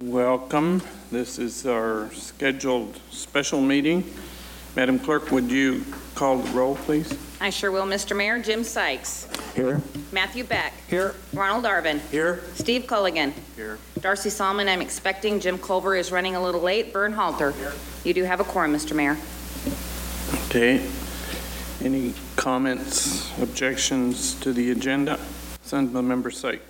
Welcome. This is our scheduled special meeting. Madam Clerk, would you call the roll, please? I sure will, Mr. Mayor. Jim Sykes. Here. Matthew Beck. Here. Ronald Arvin. Here. Steve Culligan. Here. Darcy Solomon, I'm expecting. Jim Culver is running a little late. Vern Halter. Here. You do have a quorum, Mr. Mayor. Okay. Any comments, objections to the agenda? Member Sykes.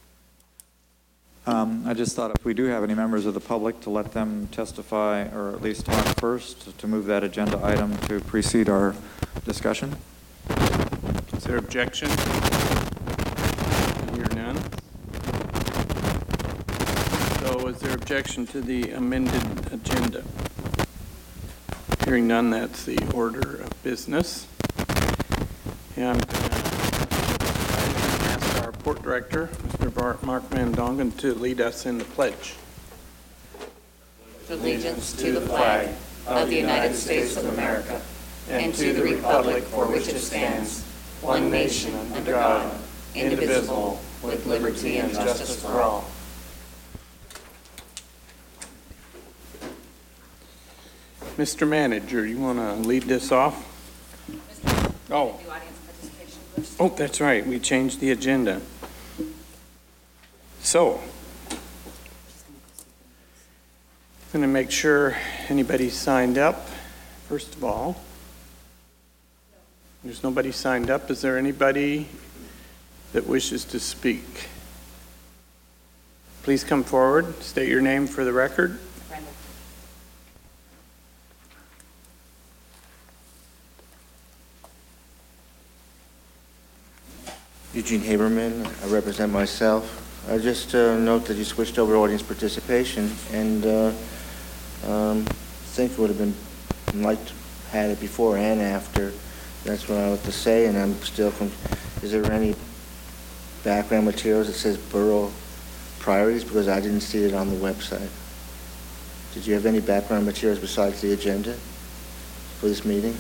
I just thought if we do have any members of the public, to let them testify or at least talk first, to move that agenda item to precede our discussion. Is there objection? Hear none. So is there objection to the amended agenda? Hearing none, that's the order of business. And I'm going to ask our Port Director, Mr. Mark Van Dongen, to lead us in the pledge. Allegiance to the flag of the United States of America and to the republic for which it stands, one nation under God, indivisible, with liberty and justice for all. Mr. Manager, you want to lead this off? Oh. Oh, that's right. We changed the agenda. So, I'm going to make sure anybody signed up. First of all, there's nobody signed up. Is there anybody that wishes to speak? Please come forward. State your name for the record. Eugene Haberman, I represent myself. I just note that you switched over to audience participation, and think it would have been liked had it before and after. That's what I want to say, and I'm still. Is there any background materials that says borough priorities? Because I didn't see it on the website. Did you have any background materials besides the agenda for this meeting?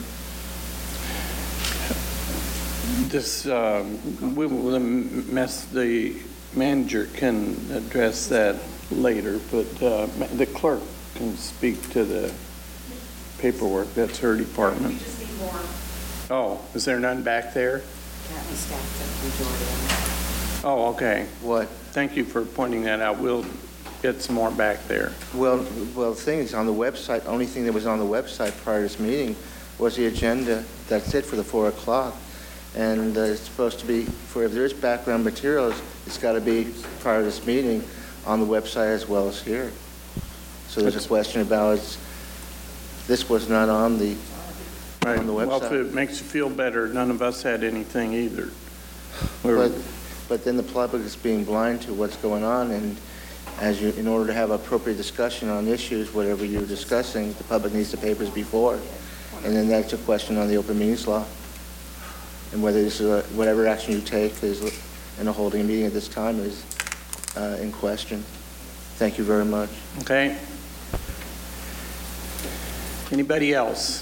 This, the manager can address that later, but the clerk can speak to the paperwork. That's her department. We just need more. Oh, is there none back there? Currently staffed at the majority. Oh, okay. What? Thank you for pointing that out. We'll get some more back there. Well, the thing is, on the website, only thing that was on the website prior to this meeting was the agenda. That's it for the 4 o'clock. And it's supposed to be, for if there's background materials, it's got to be prior to this meeting on the website as well as here. So there's a question about this was not on the Right. on the website. Well, if it makes you feel better, none of us had anything either. But then the public is being blind to what's going on, and in order to have appropriate discussion on issues, whatever you're discussing, the public needs the papers before, and then that's a question on the open meetings law, and whether this is whatever action you take is in a holding a meeting at this time is in question. Thank you very much. Okay. Anybody else?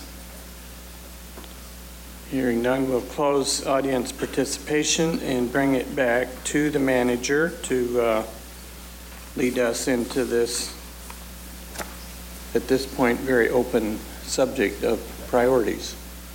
Hearing none, we'll close audience participation and bring it back to the manager to lead us into this, at this point, very open subject of priorities.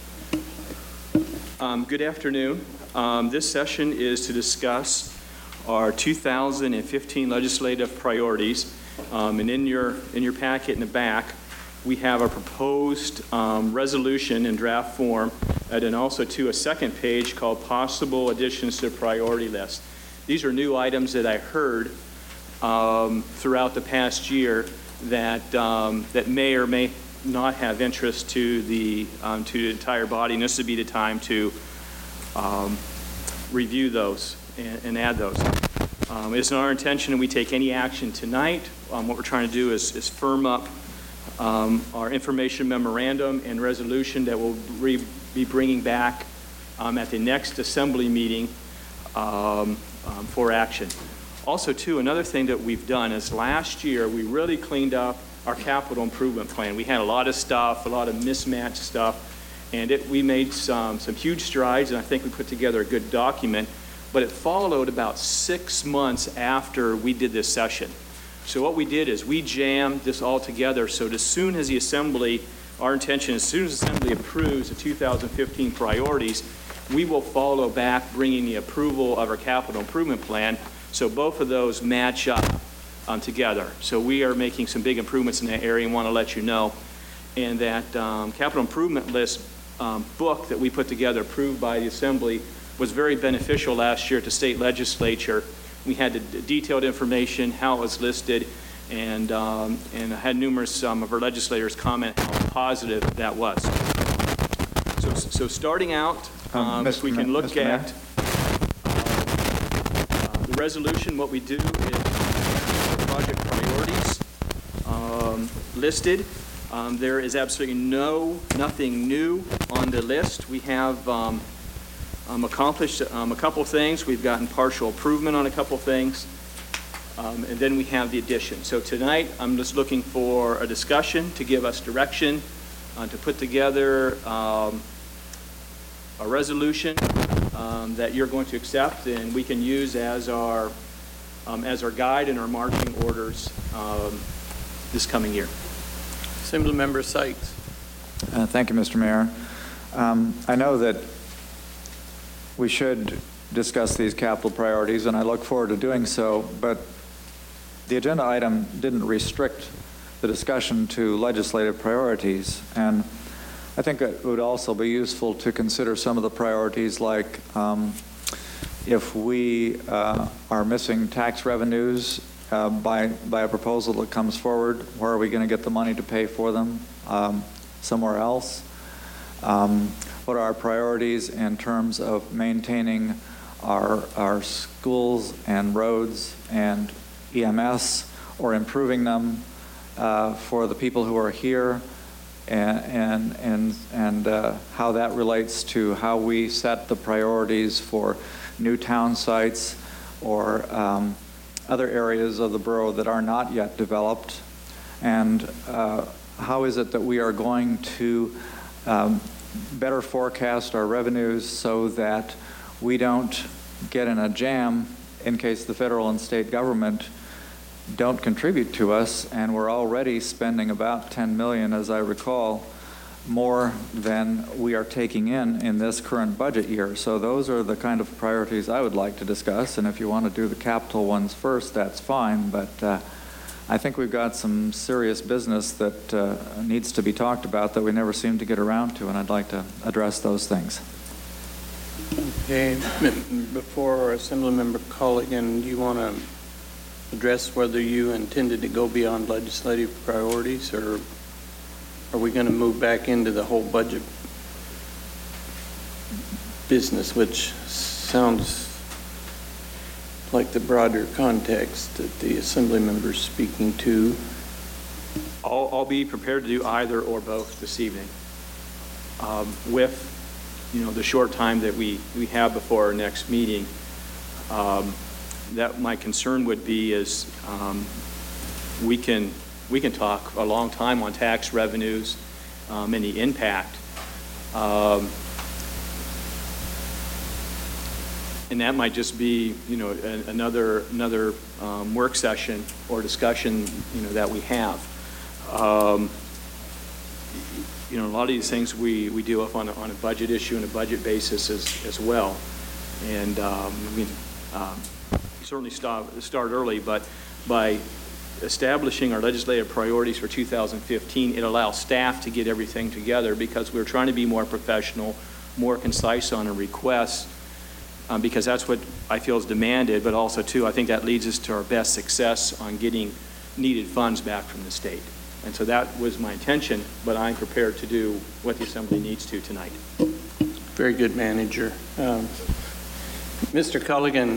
Good afternoon. This session is to discuss our 2015 legislative priorities. And in your packet in the back, we have a proposed resolution in draft form, and then also to a second page called possible additions to the priority list. These are new items that I heard throughout the past year that that may or may not have interest to the entire body, and this would be the time to review those and add those. It's not our intention that we take any action tonight. What we're trying to do is firm up our information memorandum and resolution that we'll be bringing back at the next assembly meeting for action. Also, too, another thing that we've done is last year we really cleaned up our capital improvement plan. We had a lot of stuff, a lot of mismatched stuff, and we made some huge strides, and I think we put together a good document, but it followed about 6 months after we did this session. So what we did is we jammed this all together, so as soon as the Assembly, our intention, as soon as the Assembly approves the 2015 priorities, we will follow back bringing the approval of our capital improvement plan, so both of those match up together. So we are making some big improvements in that area and want to let you know. And that capital improvement list book that we put together, approved by the Assembly, was very beneficial last year at the state legislature. We had the detailed information, how it was listed, and had numerous of our legislators comment how positive that was. So starting out, if we can look at the resolution, what we do is the project priorities listed. There is absolutely nothing new on the list. We have accomplished a couple things. We've gotten partial improvement on a couple things. And then we have the addition. So tonight, I'm just looking for a discussion to give us direction, to put together a resolution that you're going to accept and we can use as our guide and our marching orders this coming year. Assemblymember Sykes. Thank you, Mr. Mayor. I know that we should discuss these capital priorities, and I look forward to doing so, but the agenda item didn't restrict the discussion to legislative priorities, and I think it would also be useful to consider some of the priorities, like if we are missing tax revenues by a proposal that comes forward, where are we going to get the money to pay for them? Somewhere else? What are our priorities in terms of maintaining our schools and roads and EMS, or improving them for the people who are here, and how that relates to how we set the priorities for new town sites or other areas of the borough that are not yet developed, and how is it that we are going to better forecast our revenues so that we don't get in a jam in case the federal and state government don't contribute to us, and we're already spending about $10 million, as I recall, more than we are taking in this current budget year. So those are the kind of priorities I would like to discuss, and if you want to do the capital ones first, that's fine, but I think we've got some serious business that needs to be talked about that we never seem to get around to, and I'd like to address those things. Okay, before Assemblymember Colligan, do you want to address whether you intended to go beyond legislative priorities, or are we going to move back into the whole budget business, which sounds like the broader context that the Assembly member's speaking to? I'll be prepared to do either or both this evening. With the short time that we have before our next meeting, that my concern would be is we can talk a long time on tax revenues and the impact, and that might just be another work session or discussion that we have. A lot of these things we deal with on a budget issue and a budget basis as well, and we certainly start early, but by establishing our legislative priorities for 2015, it allows staff to get everything together, because we're trying to be more professional, more concise on a request, because that's what I feel is demanded, but also too, I think that leads us to our best success on getting needed funds back from the state. And so that was my intention, but I'm prepared to do what the Assembly needs to tonight. Very good, Manager. Mr. Colligan.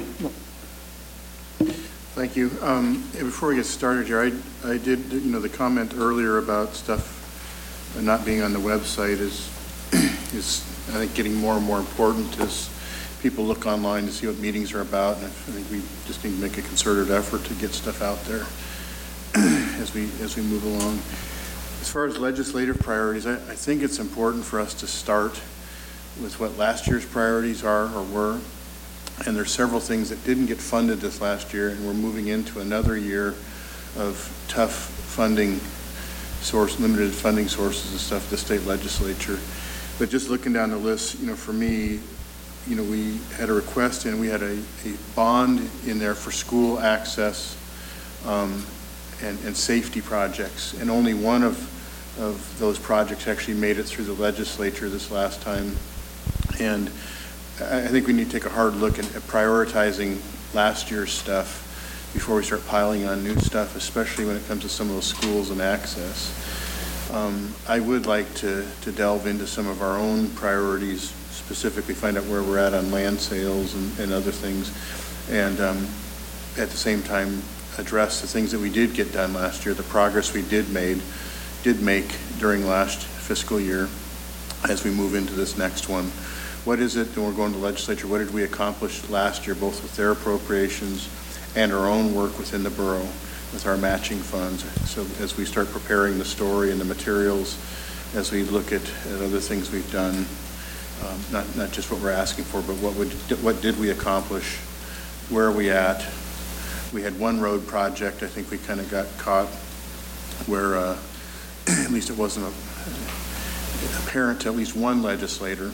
Thank you. Before we get started here, I did, the comment earlier about stuff not being on the website is I think getting more and more important as people look online to see what meetings are about, and I think we just need to make a concerted effort to get stuff out there as we move along. As far as legislative priorities, I think it's important for us to start with what last year's priorities are or were. And there's several things that didn't get funded this last year, and we're moving into another year tough funding source, limited funding sources and stuff, the state legislature. But just looking down the list, for me, we had a request and we had a bond in there for school access and safety projects. And only one of those projects actually made it through the legislature this last time. And I think we need to take a hard look at prioritizing last year's stuff before we start piling on new stuff, especially when it comes to some of those schools and access. I would like to delve into some of our own priorities, specifically find out where we're at on land sales and other things, and at the same time address the things that we did get done last year, the progress we did make during last fiscal year as we move into this next one. What is it, and we're going to the legislature, what did we accomplish last year, both with their appropriations and our own work within the borough with our matching funds? So as we start preparing the story and the materials, as we look at other things we've done, not just what we're asking for, but what did we accomplish? Where are we at? We had one road project, I think we kind of got caught where at least it wasn't apparent to at least one legislator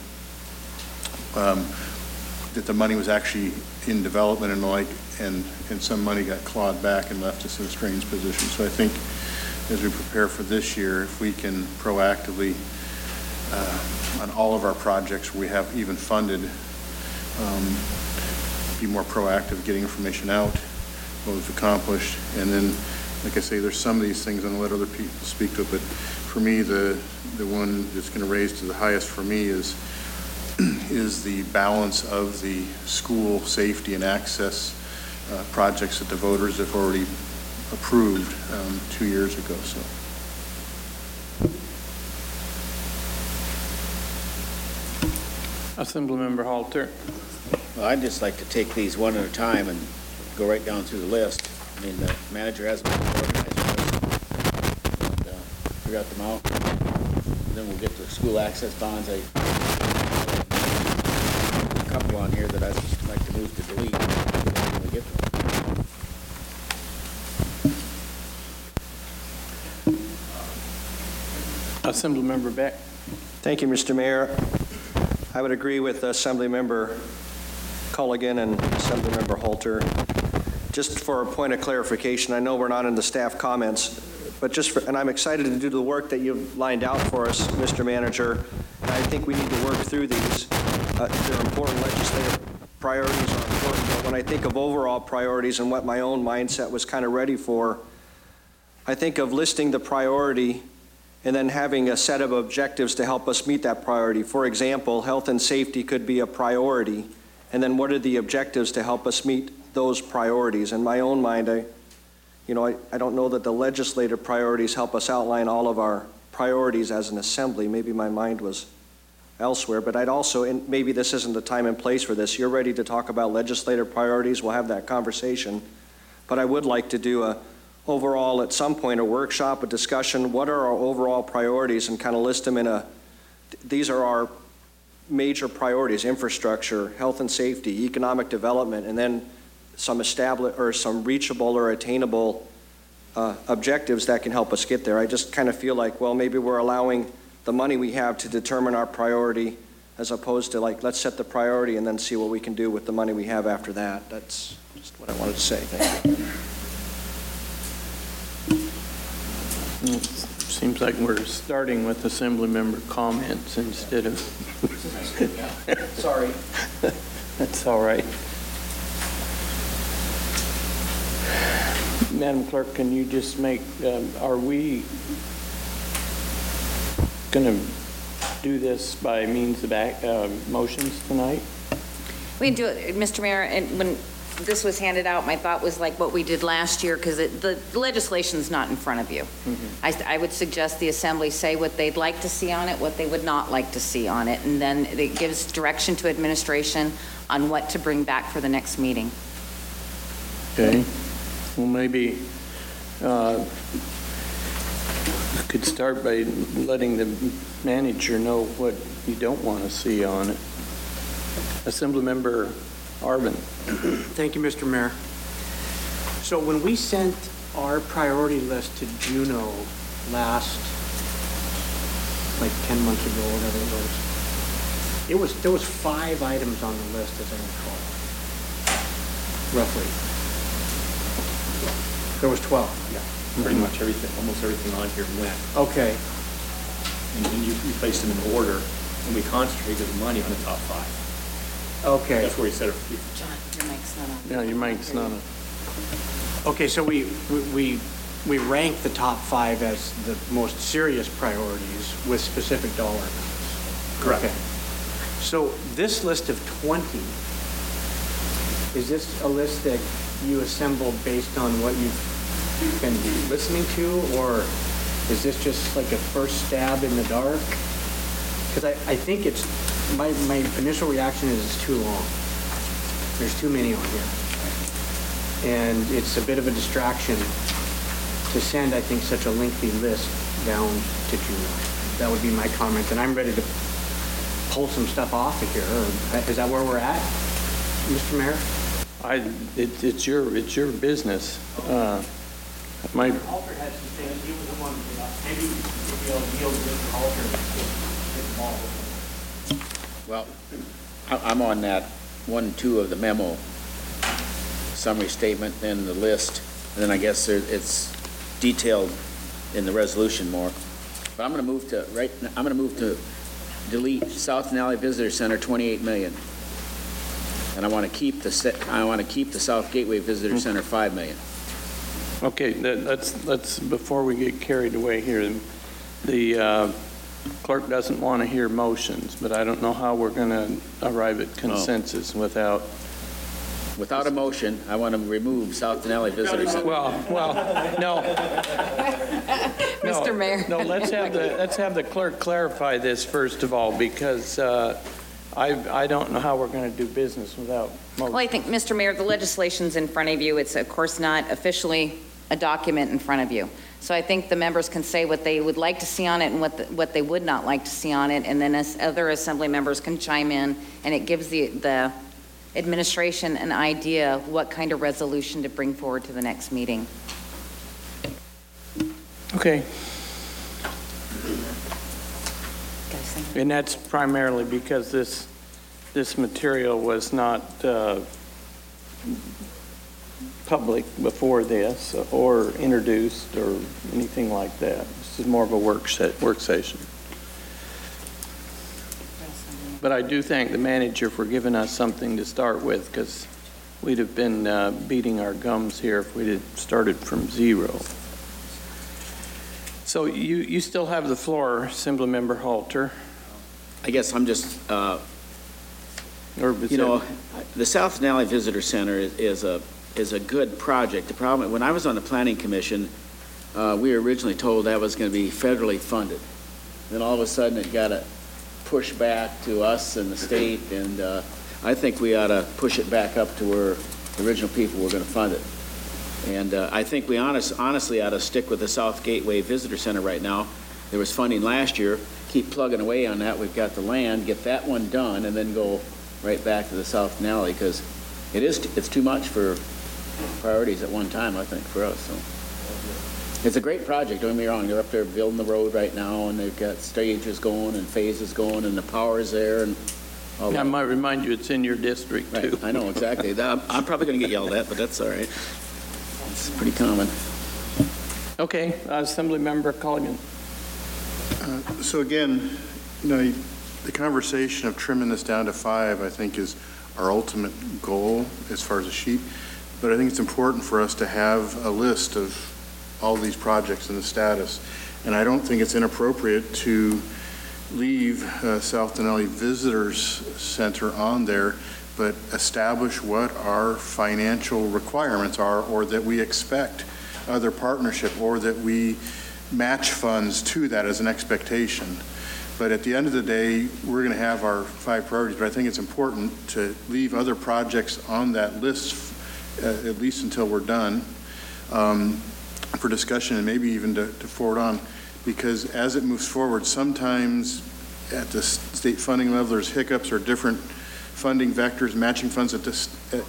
that the money was actually in development and the like, and some money got clawed back and left us in a strange position. So I think as we prepare for this year, if we can proactively, on all of our projects we have even funded, be more proactive getting information out, what we've accomplished. And then, like I say, there's some of these things, and I'll let other people speak to it, but for me, the one that's going to raise to the highest for me is the balance of the school safety and access projects that the voters have already approved 2 years ago. So. Assemblymember Halter. Well, I'd just like to take these one at a time and go right down through the list. I mean, the manager has been organized and figure out them out. And then we'll get to school access bonds. A couple on here that I'd like to move to delete when we get to them. Assemblymember Beck. Thank you, Mr. Mayor. I would agree with Assemblymember Culligan and Assemblymember Halter. Just for a point of clarification, I know we're not in the staff comments, but and I'm excited to do the work that you've lined out for us, Mr. Manager. And I think we need to work through these. They're important. Legislative priorities are important, but when I think of overall priorities and what my own mindset was kind of ready for, I think of listing the priority and then having a set of objectives to help us meet that priority. For example, health and safety could be a priority, and then what are the objectives to help us meet those priorities? In my own mind, I don't know that the legislative priorities help us outline all of our priorities as an assembly. Maybe my mind was elsewhere, but I'd also, and maybe this isn't the time and place for this, you're ready to talk about legislative priorities, we'll have that conversation, but I would like to do overall at some point a workshop, a discussion, what are our overall priorities, and kind of list them in these are our major priorities: infrastructure, health and safety, economic development, and then some some reachable or attainable objectives that can help us get there. I just kind of feel like, well, maybe we're allowing the money we have to determine our priority as opposed to like, let's set the priority and then see what we can do with the money we have after that. That's just what I wanted to say. Thank you. It seems like we're starting with Assemblymember comments instead of... Sorry. That's all right. Madam Clerk, can you just make, are we going to do this by means of motions tonight? We can do it, Mr. Mayor, and when this was handed out, my thought was like what we did last year, because the legislation's not in front of you. Mm-hmm. I would suggest the Assembly say what they'd like to see on it, what they would not like to see on it, and then it gives direction to administration on what to bring back for the next meeting. Okay. Well, maybe could start by letting the manager know what you don't want to see on it. Assemblymember Arvin. Thank you, Mr. Mayor. So when we sent our priority list to Juneau last, like 10 months ago, whatever it was, there was 5 items on the list, as I recall, roughly. There was 12, yeah. Pretty much everything, almost everything on here went. Okay, And you placed them in order, and we concentrated the money on the top 5. okay. That's where he said it. John, your mic's not on. Yeah, your mic's not on. Okay, so we rank the top 5 as the most serious priorities with specific dollar amounts. Correct. Okay. So this list of 20, is this a list that you assembled based on what you've been listening to, or is this just like a first stab in the dark? Because I think it's, my initial reaction is it's too long. There's too many on here. And it's a bit of a distraction to send, I think, such a lengthy list down to Juneau. That would be my comment, and I'm ready to pull some stuff off of here. Is that where we're at, Mr. Mayor? It's your business. My, Halter had some things, he was the one, maybe if you'll yield to Mr. Halter, get them all. Well, I'm on that 1 and 2 of the memo, summary statement, then the list, and then I guess it's detailed in the resolution more. But I'm going to move to delete South Denali Visitor Center, 28 million. And I want to keep the South Gateway Visitor Center, 5 million. okay, let's, before we get carried away here, the clerk doesn't want to hear motions, but I don't know how we're going to arrive at consensus without... Without a motion, I want to remove South Denali Visitor Center. Well, no. Mr. Mayor. No, let's have the clerk clarify this first of all, because I don't know how we're going to do business without motion. Well, I think, Mr. Mayor, the legislation's in front of you. It's, of course, not officially a document in front of you. So I think the members can say what they would like to see on it and what they would not like to see on it, and then as other assembly members can chime in, and it gives the administration an idea what kind of resolution to bring forward to the next meeting. Okay. Guys, think- And that's primarily because this material was not public before this or introduced or anything like that. This is more of a work session. But I do thank the manager for giving us something to start with, because we'd have been beating our gums here if we'd had started from zero. So you still have the floor, Assemblymember Halter. I guess I'm just, Or you know, the South Denali Visitor Center is a good project. The problem, when I was on the Planning Commission, we were originally told that was going to be federally funded. Then all of a sudden it got a push back to us and the state, and I think we ought to push it back up to where the original people were going to fund it. And I think we honestly ought to stick with the South Gateway Visitor Center right now. There was funding last year. Keep plugging away on that. We've got the land, get that one done, and then go right back to the South Denali, because it's too much for priorities at one time, I think, for us. So it's a great project, don't get me wrong. They're up there building the road right now, and they've got stages going and phases going, and the power's there, and all I that. might remind you, it's in your district, too. Right, I know, exactly. I'm probably going to get yelled at, but that's all right. It's pretty common. Okay, Assemblymember Culligan. So again, you know, the conversation of trimming this down to 5, I think, is our ultimate goal as far as a sheet. But I think it's important for us to have a list of all these projects and the status. And I don't think it's inappropriate to leave South Denali Visitors Center on there, but establish what our financial requirements are, or that we expect other partnership, or that we match funds to that as an expectation. But at the end of the day, we're going to have our 5 priorities, but I think it's important to leave other projects on that list, at least until we're done, for discussion, and maybe even to forward on, because as it moves forward, sometimes at the state funding level, there's hiccups or different funding vectors, matching funds at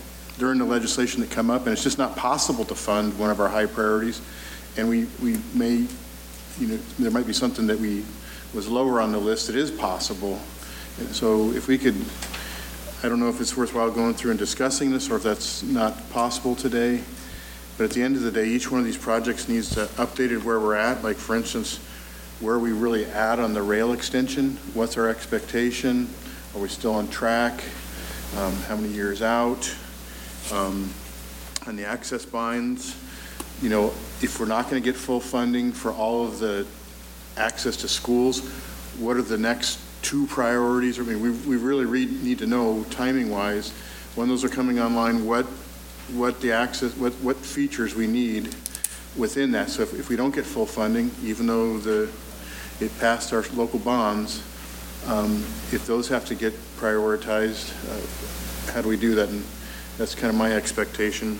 during the legislation that come up, and it's just not possible to fund one of our high priorities. And we may, there might be something that was lower on the list that is possible. And so if we could, I don't know if it's worthwhile going through and discussing this or if that's not possible today, but at the end of the day, each one of these projects needs to update it where we're at. Like, for instance, where are we really at on the rail extension? What's our expectation? Are we still on track? How many years out? On the access binds, if we're not going to get full funding for all of the access to schools, what are the next 2 priorities? I mean, we really need to know timing-wise when those are coming online, what the access, what features we need within that. So if we don't get full funding, even though it passed our local bonds, if those have to get prioritized, how do we do that? And that's kind of my expectation.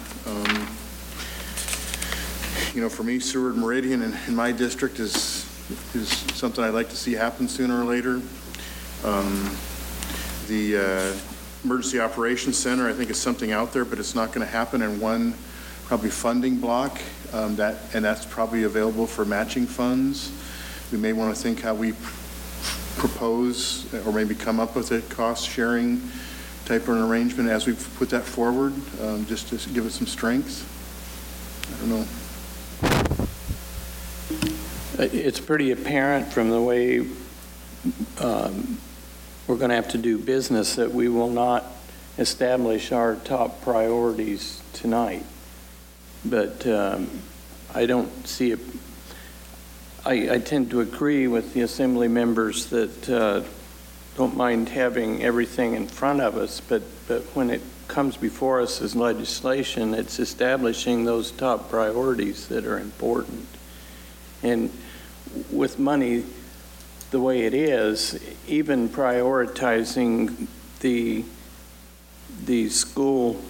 For me, Seward Meridian in my district is something I'd like to see happen sooner or later. The Emergency Operations Center, I think, is something out there, but it's not going to happen in one probably funding block, and that's probably available for matching funds. We may want to think how we propose or maybe come up with a cost-sharing type of an arrangement as we put that forward, just to give it some strength. I don't know. It's pretty apparent from the way we're going to have to do business that we will not establish our top priorities tonight. But I don't see it. I tend to agree with the Assembly members that don't mind having everything in front of us, but when it comes before us as legislation, it's establishing those top priorities that are important. And with money the way it is, even prioritizing the school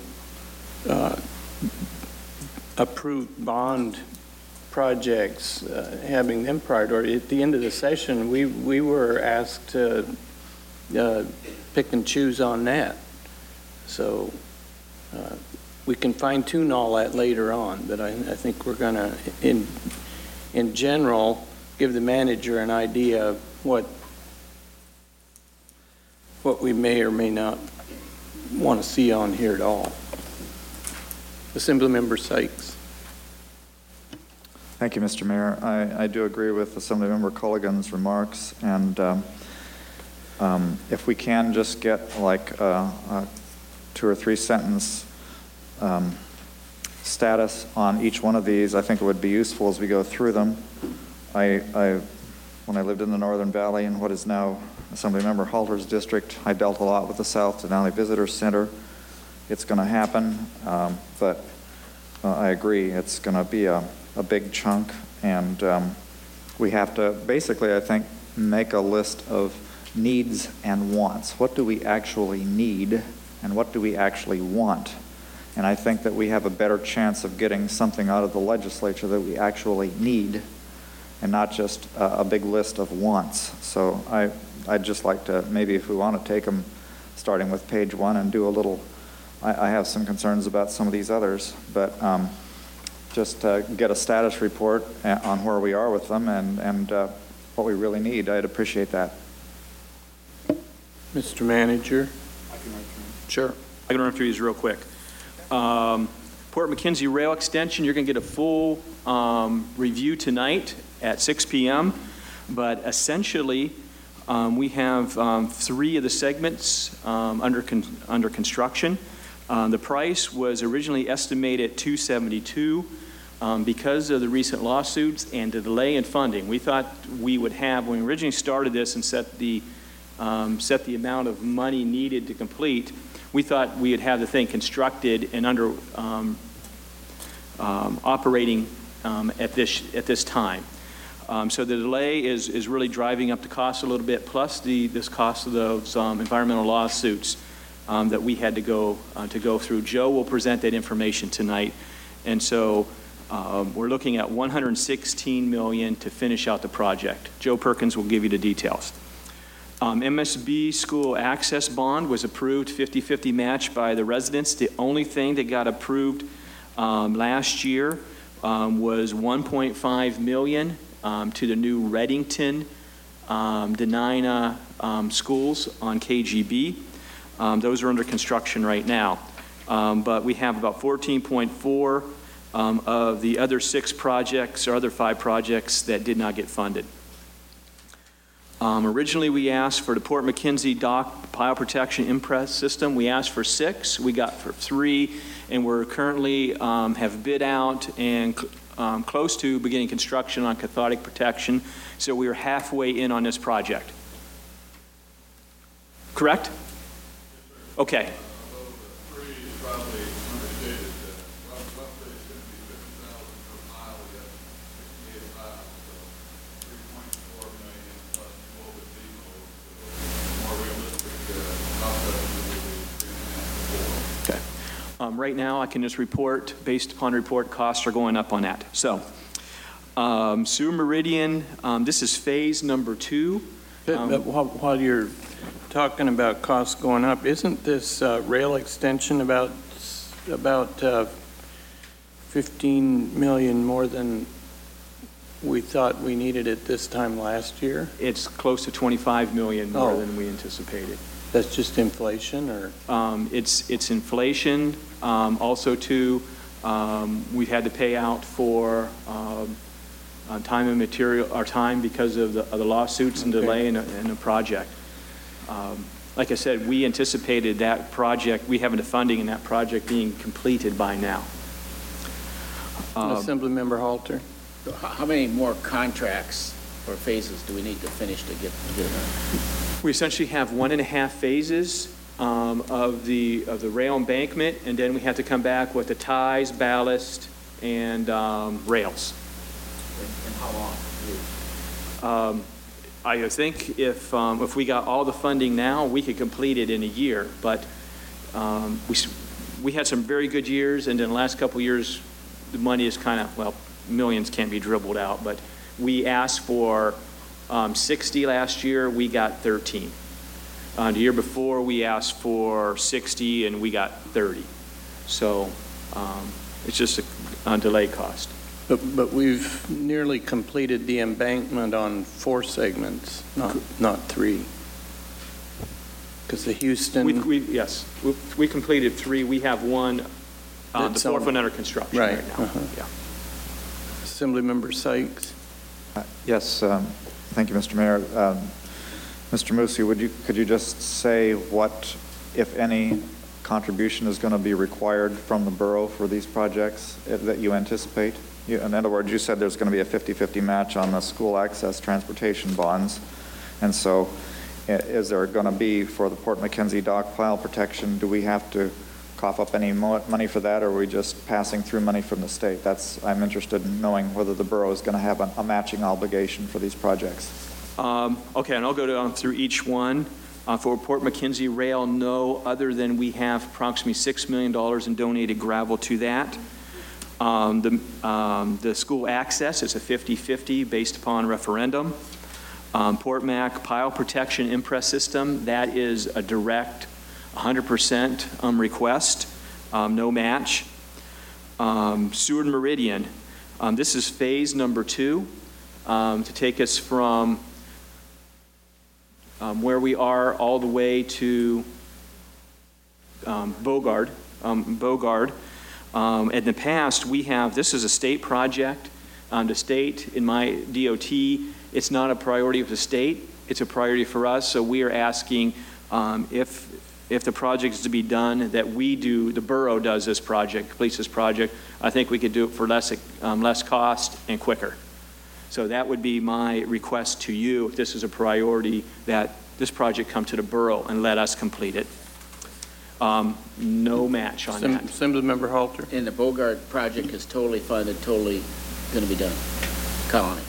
approved bond projects, having them priority. At the end of the session, we were asked to pick and choose on that. So we can fine tune all that later on, but I think we're going to, in general, give the manager an idea of what we may or may not want to see on here at all. Assemblymember Sykes. Thank you, Mr. Mayor. I do agree with Assemblymember Culligan's remarks, and if we can just get like a 2 or 3 sentence status on each one of these, I think it would be useful as we go through them. When I lived in the Northern Valley in what is now Assemblymember Halter's district, I dealt a lot with the South Denali Visitor Center. It's going to happen, but I agree it's going to be a big chunk, and we have to basically, I think, make a list of needs and wants. What do we actually need, and what do we actually want? And I think that we have a better chance of getting something out of the legislature that we actually need, and not just a big list of wants. So I'd just like to, maybe if we want to take them starting with page 1 and do a little, I have some concerns about some of these others, but just get a status report on where we are with them and what we really need. I'd appreciate that. Mr. Manager. Sure. I can run through these real quick. Port McKenzie Rail Extension, you're going to get a full review tonight at 6 p.m. But essentially, we have 3 of the segments under construction. The price was originally estimated at $272. Because of the recent lawsuits and the delay in funding, we thought we would have, when we originally started this and set the amount of money needed to complete, we thought we would have the thing constructed and under operating at this time. So the delay is really driving up the cost a little bit, plus this cost of those environmental lawsuits that we had to go through. Joe will present that information tonight, and so we're looking at $116 million to finish out the project. Joe Perkins will give you the details. MSB school access bond was approved 50-50 match by the residents. The only thing that got approved last year was $1.5 million to the new Reddington, Denina schools on KGB. Those are under construction right now. But we have about 14.4 of the other 6 projects or other 5 projects that did not get funded. Originally, we asked for the Port McKenzie dock pile protection impress system. We asked for 6. We got for 3, and we're currently have bid out and close to beginning construction on cathodic protection. So we are halfway in on this project. Correct? Okay. Right now, I can just report, based upon report, costs are going up on that. So, Sewer Meridian, this is phase number 2. But while you're talking about costs going up, isn't this rail extension about 15 million more than we thought we needed at this time last year? It's close to 25 million more than we anticipated. That's just inflation, or? It's inflation. Also, too, we've had to pay out for time and material, our time because of the lawsuits and delay in the project. Like I said, we anticipated that project, we having the funding in that project being completed by now. Assemblymember Halter. How many more contracts or phases do we need to finish to get it done? We essentially have 1.5 phases of the rail embankment, and then we have to come back with the ties, ballast, and rails. And how long? I think if we got all the funding now, we could complete it in a year. But we had some very good years, and then the last couple of years, the money is kind of, well, millions can't be dribbled out. But we asked for 60 last year, we got 13. The year before, we asked for 60, and we got 30. So it's just a delay cost. But we've nearly completed the embankment on 4 segments, not 3. Because the Houston... Yes, we completed 3. We have 1, the 4th one under construction right now. Yeah. Assemblymember Sykes. Yes, thank you, Mr. Mayor. Mr. Musi, could you just say what, if any, contribution is going to be required from the borough for these projects that you anticipate? In other words, you said there's going to be a 50-50 match on the school access transportation bonds. And so is there going to be, for the Port McKenzie dock pile protection, do we have to cough up any money for that, or are we just passing through money from the state? I'm interested in knowing whether the borough is going to have a matching obligation for these projects. Okay, and I'll go down through each one. For Port McKenzie Rail, no, other than we have approximately $6 million in donated gravel to that. The school access is a 50-50 based upon referendum. Port Mac pile protection impress system, that is a direct 100% request, no match. Seward Meridian, this is phase number 2 to take us from where we are all the way to Bogard. In the past, this is a state project. The state, in my DOT, it's not a priority of the state, it's a priority for us, so we are asking if the project is to be done, that we do, the borough does this project, completes this project. I think we could do it for less cost and quicker. So that would be my request to you, if this is a priority, that this project come to the borough and let us complete it. No match on that. Assemblymember Halter. And the Bogart project is totally funded, totally going to be done. Colony.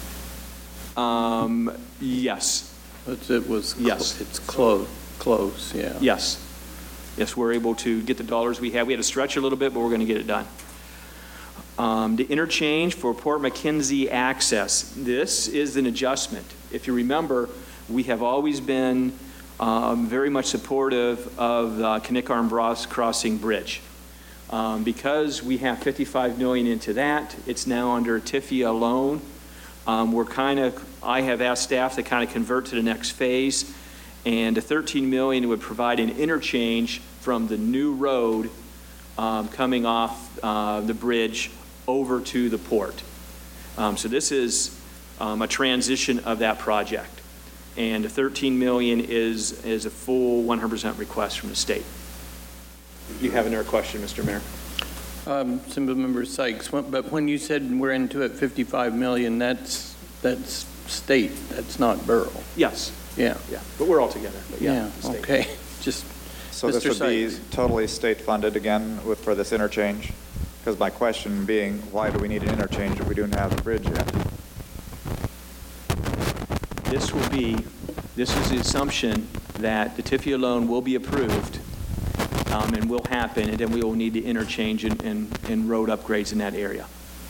Yes. Yes. It's close, yeah. Yes. Yes, we're able to get the dollars we have. We had to stretch a little bit, but we're going to get it done. The interchange for Port McKenzie access. This is an adjustment. If you remember, we have always been very much supportive of the Kinnick-Armbrost Crossing Bridge. Because we have $55 million into that, it's now under TIFIA loan. I have asked staff to kind of convert to the next phase, and the $13 million would provide an interchange from the new road coming off the bridge over to the port. So this is a transition of that project. And the $13 million is a full 100% request from the state. You have another question, Mr. Mayor? Assemblymember Sykes, but when you said we're into it 55 million, that's state, that's not borough. Yes. Yeah. Yeah, but we're all together. But yeah, the state. Okay. Just So Mr. this would be Sykes. totally state-funded again for this interchange? Because my question being, why do we need an interchange if we don't have the bridge yet? This is the assumption that the TIFIA loan will be approved and will happen, and then we will need to interchange and road upgrades in that area.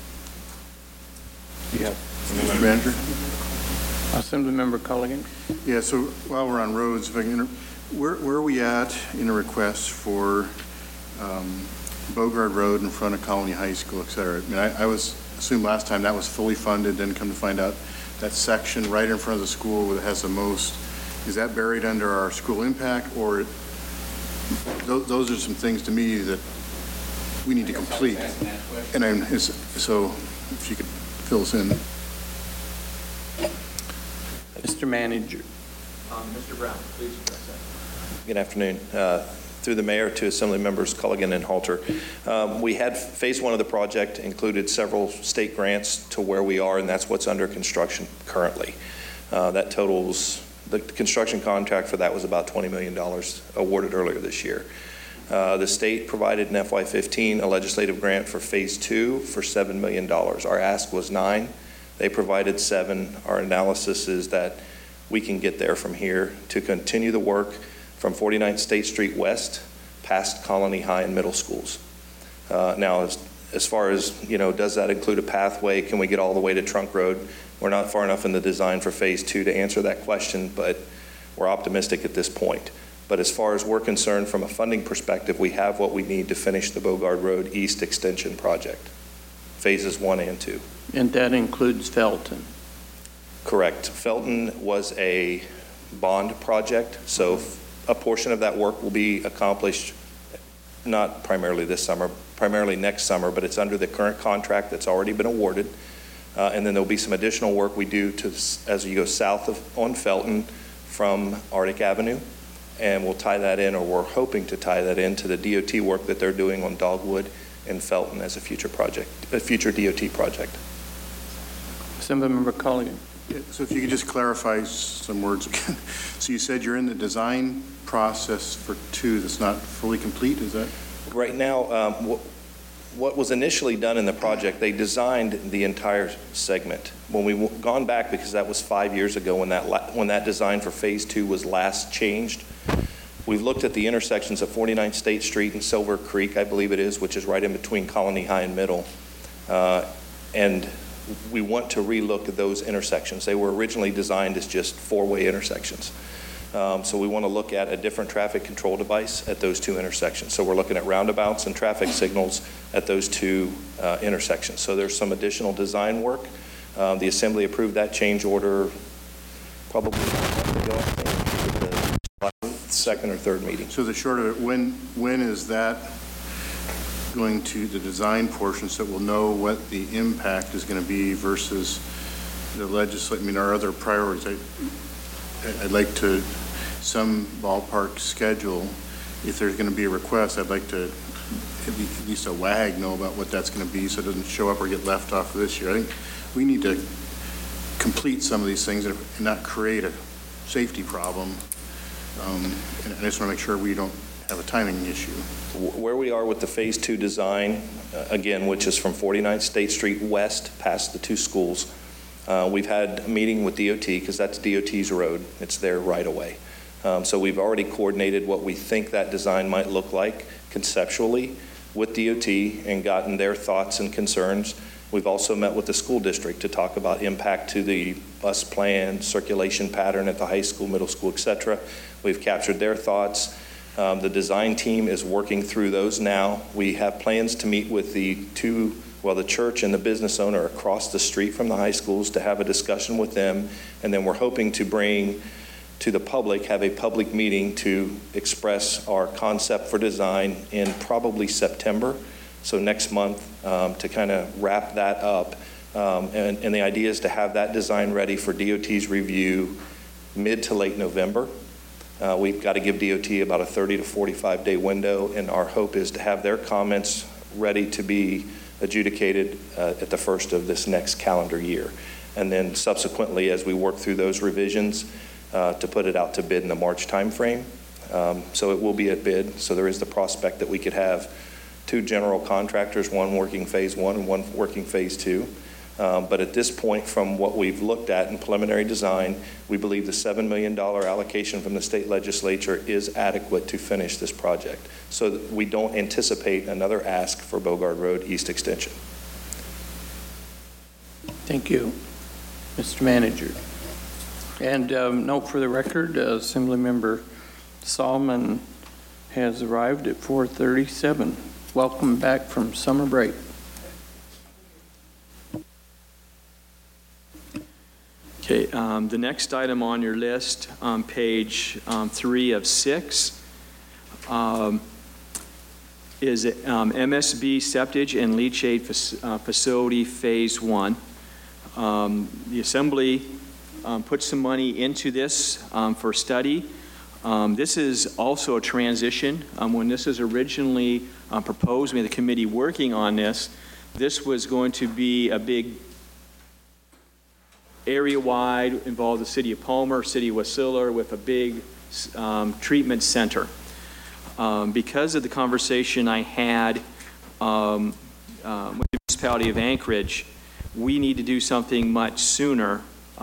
You have. Mr. Manager? Assemblymember Culligan. Yeah, so while we're on roads, if I can, where are we at in a request for Bogard Road in front of Colony High School, et cetera? I mean, I assumed last time that was fully funded, then come to find out that section right in front of the school that has the most, is that buried under our school impact, or those are some things to me that we need to complete. And so if you could fill us in. Mr. Manager. Mr. Brown, please address that. Good afternoon. Through the mayor to Assembly members Culligan and Halter. We had phase one of the project included several state grants to where we are, and that's what's under construction currently. That totals, the construction contract for that was about $20 million awarded earlier this year. The state provided in FY15 a legislative grant for phase two for $7 million. Our ask was $9 million. They provided $7 million. Our analysis is that we can get there from here to continue the work from 49th State Street West past Colony High and middle schools. Now, as far as, does that include a pathway? Can we get all the way to Trunk Road? We're not far enough in the design for phase two to answer that question, but we're optimistic at this point. But as far as we're concerned from a funding perspective, we have what we need to finish the Bogard Road East Extension project, phases 1 and 2. And that includes Felton. Correct. Felton was a bond project, so a portion of that work will be accomplished not primarily this summer, primarily next summer, but it's under the current contract that's already been awarded. And then there'll be some additional work we do as you go south on Felton from Arctic Avenue, and we'll tie that in, or we're hoping to tie that into the DOT work that they're doing on Dogwood and Felton as a future project, a future DOT project. Assemblymember Culligan. Yeah, so if you could just clarify some words again. So you said you're in the design process for 2 that's not fully complete, is that? Right now, what was initially done in the project, they designed the entire segment. When we've gone back, because that was 5 years ago when that design for phase 2 was last changed, we've looked at the intersections of 49th State Street and Silver Creek, I believe it is, which is right in between Colony High and Middle. And we want to relook at those intersections. They were originally designed as just 4-way intersections. So we want to look at a different traffic control device at those 2 intersections. So we're looking at roundabouts and traffic signals at those 2 intersections. So there's some additional design work. The Assembly approved that change order probably a month ago, I think, at the second or third meeting. So the short of it, when is that going to the design portion so we'll know what the impact is going to be versus the our other priorities? I'd like to, some ballpark schedule, if there's going to be a request, I'd like to at least a WAG know about what that's going to be so it doesn't show up or get left off this year. I think we need to complete some of these things and not create a safety problem. And I just want to make sure we don't have a timing issue. Where we are with the phase 2 design, again, which is from 49th State Street West past the 2 schools, we've had a meeting with DOT because that's DOT's road. It's their right of way. So we've already coordinated what we think that design might look like conceptually with DOT and gotten their thoughts and concerns. We've also met with the school district to talk about impact to the bus plan, circulation pattern at the high school, middle school, et cetera. We've captured their thoughts. The design team is working through those now. We have plans to meet with the church and the business owner across the street from the high schools to have a discussion with them. And then we're hoping to bring to the public, have a public meeting to express our concept for design in probably September. So next month, to kind of wrap that up. And the idea is to have that design ready for DOT's review mid to late November. We've got to give DOT about a 30 to 45 day window, and our hope is to have their comments ready to be adjudicated at the first of this next calendar year. And then subsequently, as we work through those revisions, to put it out to bid in the March timeframe. So it will be at bid. So there is the prospect that we could have 2 general contractors, one working phase 1 and one working phase 2. But at this point, from what we've looked at in preliminary design, we believe the $7 million allocation from the state legislature is adequate to finish this project. So we don't anticipate another ask for Bogard Road East Extension. Thank you, Mr. Manager. And note for the record, Assemblymember Solomon has arrived at 4:37. Welcome back from summer break. Okay, the next item on your list, on page 3 of 6, is MSB Septage and Leachate Facility Phase 1. The Assembly put some money into this for study. This is also a transition. When this was originally proposed by the committee working on this was going to be a big area-wide, involve the city of Palmer, city of Wasilla, with a big treatment center. Because of the conversation I had with the municipality of Anchorage, we need to do something much sooner.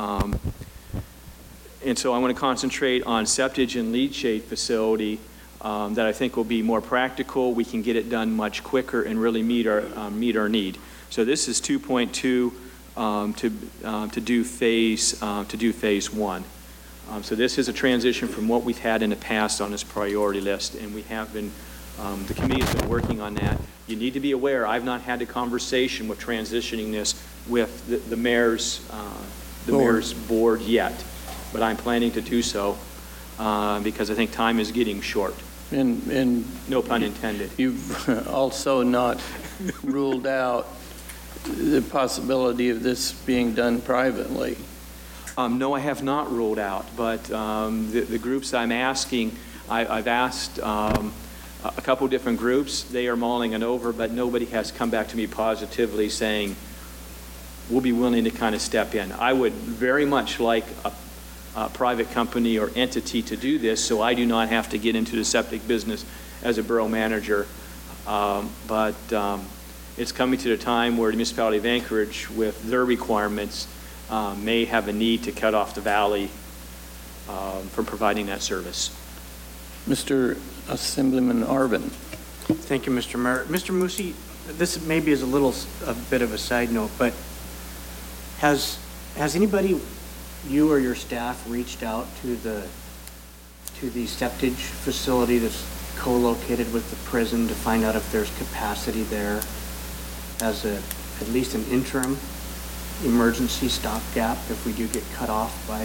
And so I want to concentrate on septage and leachate facility that I think will be more practical. We can get it done much quicker and really meet our need. So this is 2.2 to do phase 1. So this is a transition from what we've had in the past on this priority list, and we have been, the committee has been working on that. You need to be aware, I've not had a conversation with transitioning this with the mayor's board yet, but I'm planning to do so because I think time is getting short. And no pun intended. You've also not ruled out the possibility of this being done privately. No, I have not ruled out, but the groups I'm asking, I've asked a couple different groups. They are mulling it over, but nobody has come back to me positively saying, we'll be willing to kind of step in. I would very much like a private company or entity to do this, so I do not have to get into the septic business as a borough manager. But it's coming to the time where the municipality of Anchorage, with their requirements, may have a need to cut off the valley from providing that service. Mr. Assemblyman Arvin. Thank you, Mr. Mayor. Mr. Musi, this maybe is a bit of a side note, but has anybody, you or your staff, reached out to the septage facility that's co-located with the prison to find out if there's capacity there as at least an interim emergency stopgap if we do get cut off by?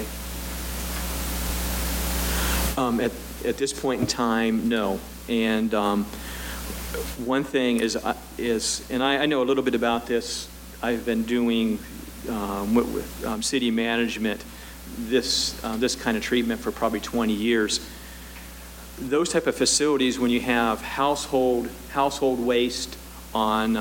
At this point in time, no. And one thing is, and I know a little bit about this. I've been doing with city management this kind of treatment for probably 20 years. Those type of facilities, when you have household waste on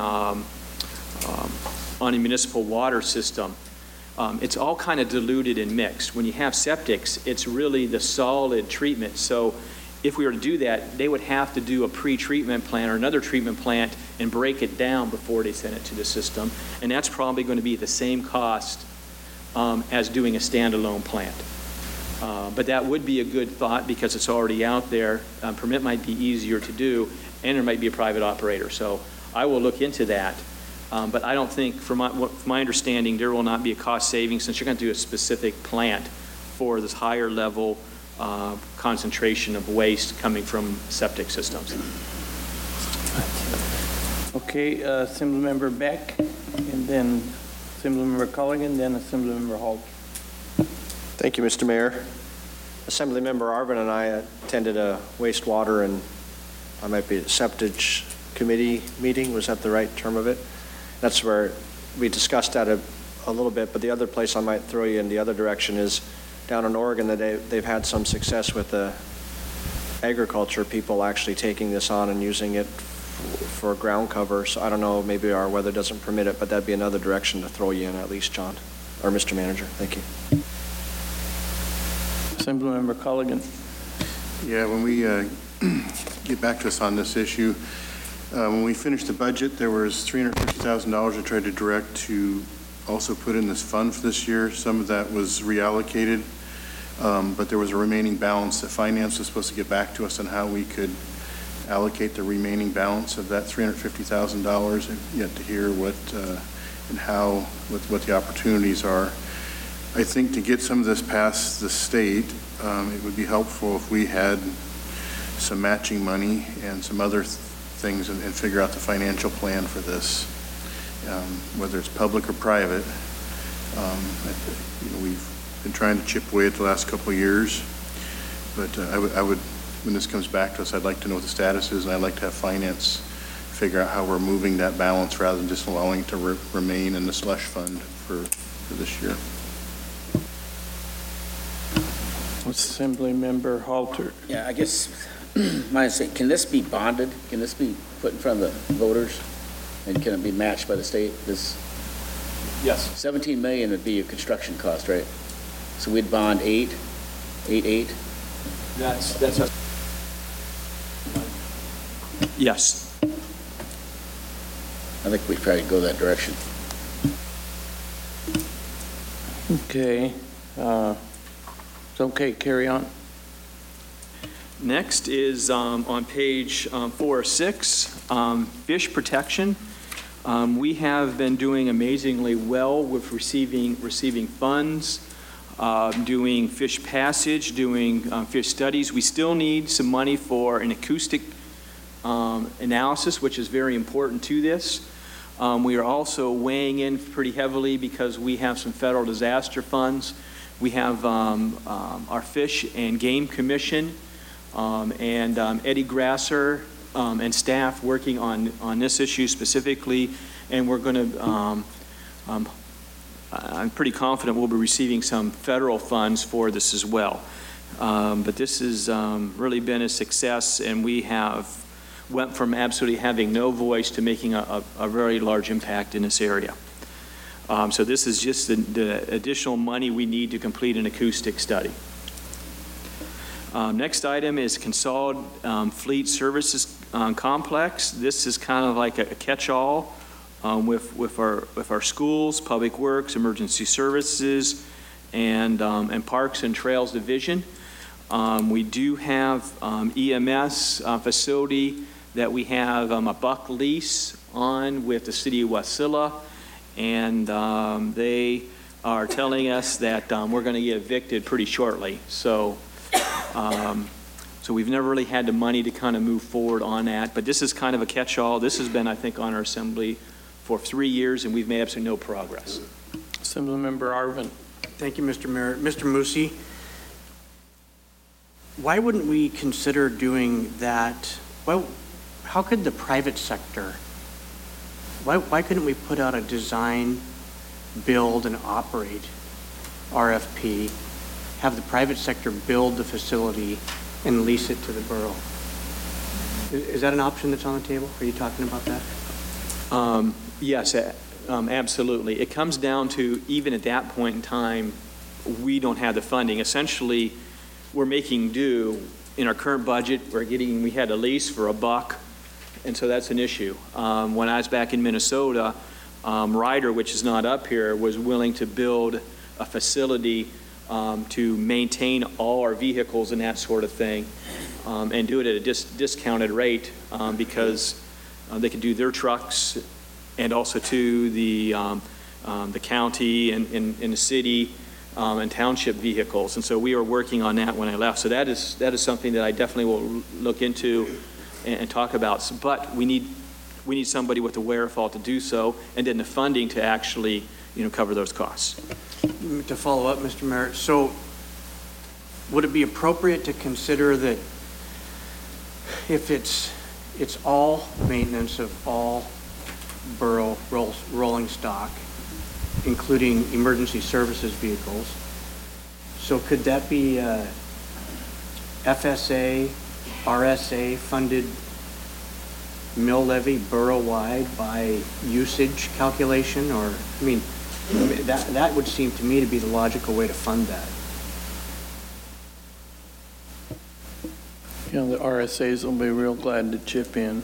a municipal water system, it's all kind of diluted and mixed. When you have septics, it's really the solid treatment. So if we were to do that, they would have to do a pre-treatment plant or another treatment plant and break it down before they send it to the system. And that's probably going to be the same cost as doing a standalone plant. But that would be a good thought because it's already out there. Permit might be easier to do, and there might be a private operator. So I will look into that. But I don't think, from my understanding, there will not be a cost saving since you're going to do a specific plant for this higher level concentration of waste coming from septic systems. Okay, Assemblymember Beck, and then Assemblymember Culligan, then Assemblymember Holt. Thank you, Mr. Mayor. Assemblymember Arvin and I attended a wastewater and I might be septic committee meeting. Was that the right term of it? That's where we discussed that a little bit, but the other place I might throw you in the other direction is down in Oregon that they've had some success with the agriculture people actually taking this on and using it for ground cover. So I don't know, maybe our weather doesn't permit it, but that'd be another direction to throw you in at least, John, or Mr. Manager. Thank you. Assemblymember Culligan. Yeah, when we get back to us on this issue, when we finished the budget, there was $350,000 I tried to direct to also put in this fund for this year. Some of that was reallocated, but there was a remaining balance that finance was supposed to get back to us on how we could allocate the remaining balance of that $350,000. I've yet to hear what and how, what the opportunities are. I think to get some of this past the state, it would be helpful if we had some matching money and some other things and figure out the financial plan for this, whether it's public or private. We've been trying to chip away at the last couple of years, but I would, when this comes back to us, I'd like to know what the status is, and I'd like to have finance figure out how we're moving that balance rather than just allowing it to remain in the slush fund for this year. Assemblymember Halter. Yeah, I guess, can this be bonded? Can this be put in front of the voters? And can it be matched by the state? This Yes. $17 million would be a construction cost, right? So we'd bond eight. That's Yes. I think we'd probably go that direction. Okay. It's okay, carry on. Next is on page 4 or 6, fish protection. We have been doing amazingly well with receiving funds, doing fish passage, doing fish studies. We still need some money for an acoustic analysis, which is very important to this. We are also weighing in pretty heavily because we have some federal disaster funds. We have our Fish and Game Commission and Eddie Grasser and staff working on this issue specifically, and we're going to, I'm pretty confident we'll be receiving some federal funds for this as well. But this has really been a success, and we have went from absolutely having no voice to making a very large impact in this area. So this is just the additional money we need to complete an acoustic study. Next item is Consolidated Fleet Services Complex. This is kind of like a catch-all with our schools, Public Works, Emergency Services, and Parks and Trails Division. We do have EMS facility that we have a buck lease on with the city of Wasilla, and they are telling us that we're going to get evicted pretty shortly. So we've never really had the money to kind of move forward on that, but this is kind of a catch-all. This has been, I think, on our assembly for 3 years, and we've made absolutely no progress. Assemblymember Arvin. Thank you, Mr. Mayor. Mr. Musi, why wouldn't we consider doing that? Well, how could the private sector, why couldn't we put out a design, build, and operate RFP, have the private sector build the facility and lease it to the borough? Is that an option that's on the table? Are you talking about that? Yes, absolutely. It comes down to, even at that point in time, we don't have the funding. Essentially, we're making do. In our current budget, we had a lease for $1, and so that's an issue. When I was back in Minnesota, Ryder, which is not up here, was willing to build a facility to maintain all our vehicles and that sort of thing, and do it at a discounted rate because they could do their trucks and also to the county and the city and township vehicles. And so we were working on that when I left. So that is something that I definitely will look into and talk about. But we need somebody with the wherewithal to do so, and then the funding to actually, cover those costs. To follow up, Mr. Mayor, so would it be appropriate to consider that if it's all maintenance of all borough rolling stock, including emergency services vehicles, so could that be FSA, RSA funded mill levy borough-wide by usage calculation? Or, that would seem to me to be the logical way to fund that. The RSAs will be real glad to chip in.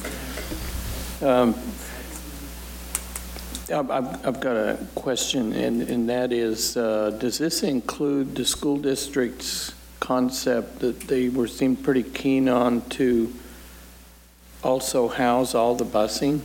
I've got a question, and that is, does this include the school district's concept that they seemed pretty keen on to also house all the busing?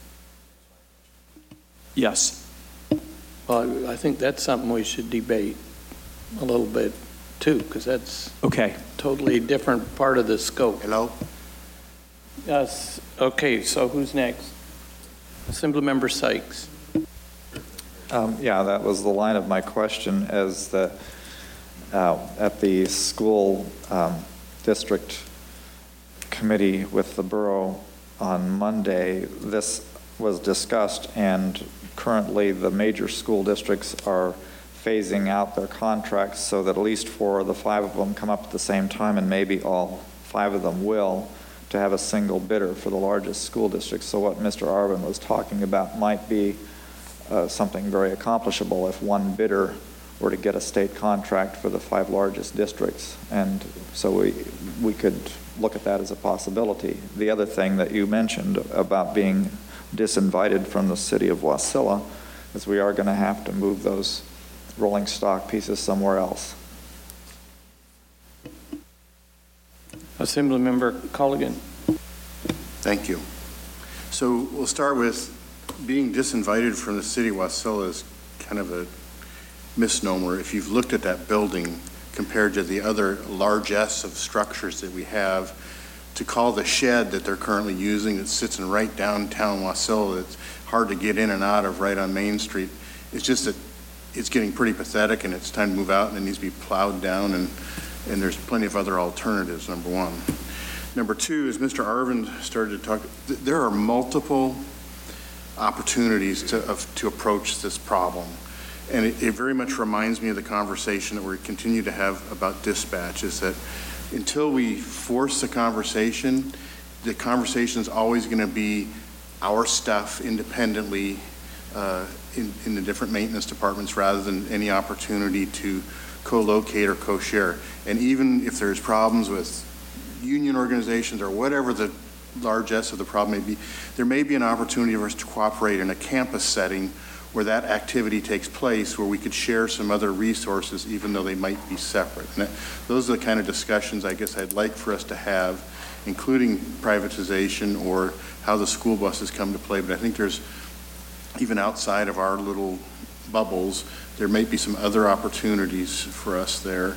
Yes. Well, I think that's something we should debate a little bit too, because that's okay. Totally different part of the scope. Hello? Yes. Okay, so who's next? Assemblymember Sykes. Yeah, that was the line of my question, as the at the school district committee with the borough on Monday, this was discussed, and currently the major school districts are phasing out their contracts so that at least 4 of the 5 of them come up at the same time, and maybe all 5 of them will, to have a single bidder for the largest school districts. So what Mr. Arvin was talking about might be something very accomplishable if one bidder were to get a state contract for the 5 largest districts. And so we could look at that as a possibility. The other thing that you mentioned about being disinvited from the city of Wasilla is we are going to have to move those rolling stock pieces somewhere else. Assemblymember Colligan. Thank you. So we'll start with being disinvited from the city of Wasilla is kind of a misnomer. If you've looked at that building compared to the other largesse of structures that we have, to call the shed that they're currently using that sits in right downtown Wasilla, it's hard to get in and out of right on Main Street, it's just that it's getting pretty pathetic, and it's time to move out, and it needs to be plowed down, and there's plenty of other alternatives, number one. Number two, as Mr. Arvin started to talk, there are multiple opportunities to approach this problem. And it very much reminds me of the conversation that we continue to have about dispatch, is that until we force the conversation is always going to be our stuff independently in the different maintenance departments, rather than any opportunity to co-locate or co-share. And even if there's problems with union organizations or whatever the largesse of the problem may be, there may be an opportunity for us to cooperate in a campus setting where that activity takes place, where we could share some other resources even though they might be separate. And those are the kind of discussions I guess I'd like for us to have, including privatization or how the school buses come to play. But I think there's, even outside of our little bubbles, there may be some other opportunities for us there.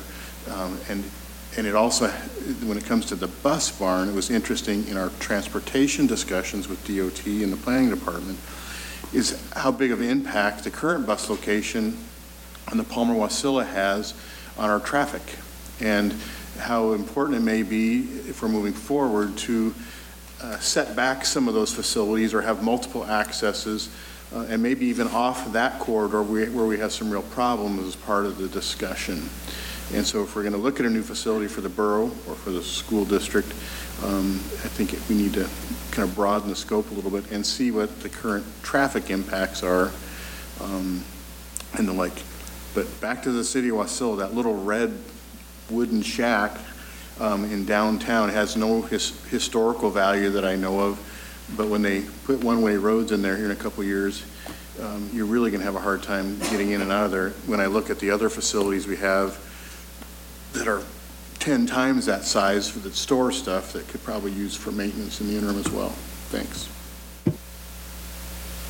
And it also, when it comes to the bus barn, it was interesting in our transportation discussions with DOT and the planning department, is how big of an impact the current bus location on the Palmer-Wasilla has on our traffic, and how important it may be, if we're moving forward, to set back some of those facilities or have multiple accesses, and maybe even off that corridor where we have some real problems as part of the discussion. And so if we're going to look at a new facility for the borough or for the school district, I think we need to kind of broaden the scope a little bit and see what the current traffic impacts are and the like. But back to the city of Wasilla, that little red wooden shack in downtown has no historical value that I know of, but when they put one-way roads in there here in a couple of years, you're really going to have a hard time getting in and out of there. When I look at the other facilities we have that are 10 times that size for the store stuff that could probably use for maintenance in the interim as well. Thanks.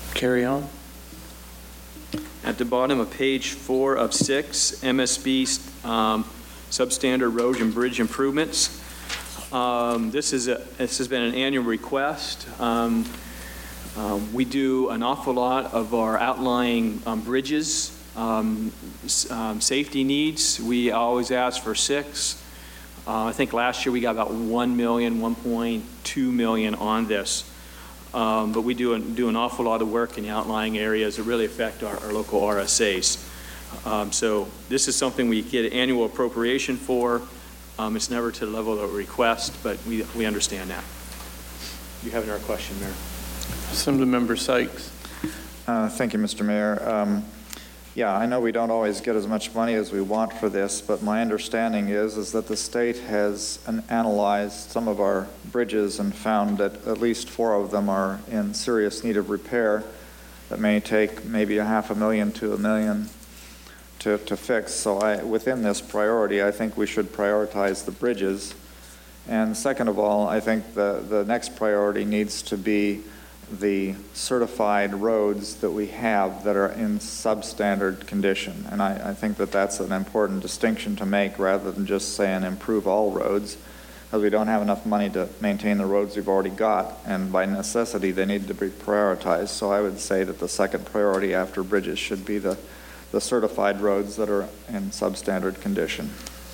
Carry on. At the bottom of page 4 of 6, MSB substandard road and bridge improvements. This has been an annual request. We do an awful lot of our outlying bridges, safety needs. We always ask for 6. I think last year we got about 1 million, 1.2 million on this. But we do an awful lot of work in the outlying areas that really affect our local RSAs. So this is something we get an annual appropriation for. It's never to the level of a request, but we understand that. You have another question, Mayor? Assemblymember Sykes. Thank you, Mr. Mayor. Yeah, I know we don't always get as much money as we want for this, but my understanding is that the state has analyzed some of our bridges and found that at least 4 of them are in serious need of repair that may take maybe $500,000 to $1 million to fix. So within this priority, I think we should prioritize the bridges. And second of all, I think the next priority needs to be the certified roads that we have that are in substandard condition. And I think that that's an important distinction to make rather than just saying improve all roads, because we don't have enough money to maintain the roads we've already got, and by necessity they need to be prioritized. So I would say that the second priority after bridges should be the certified roads that are in substandard condition.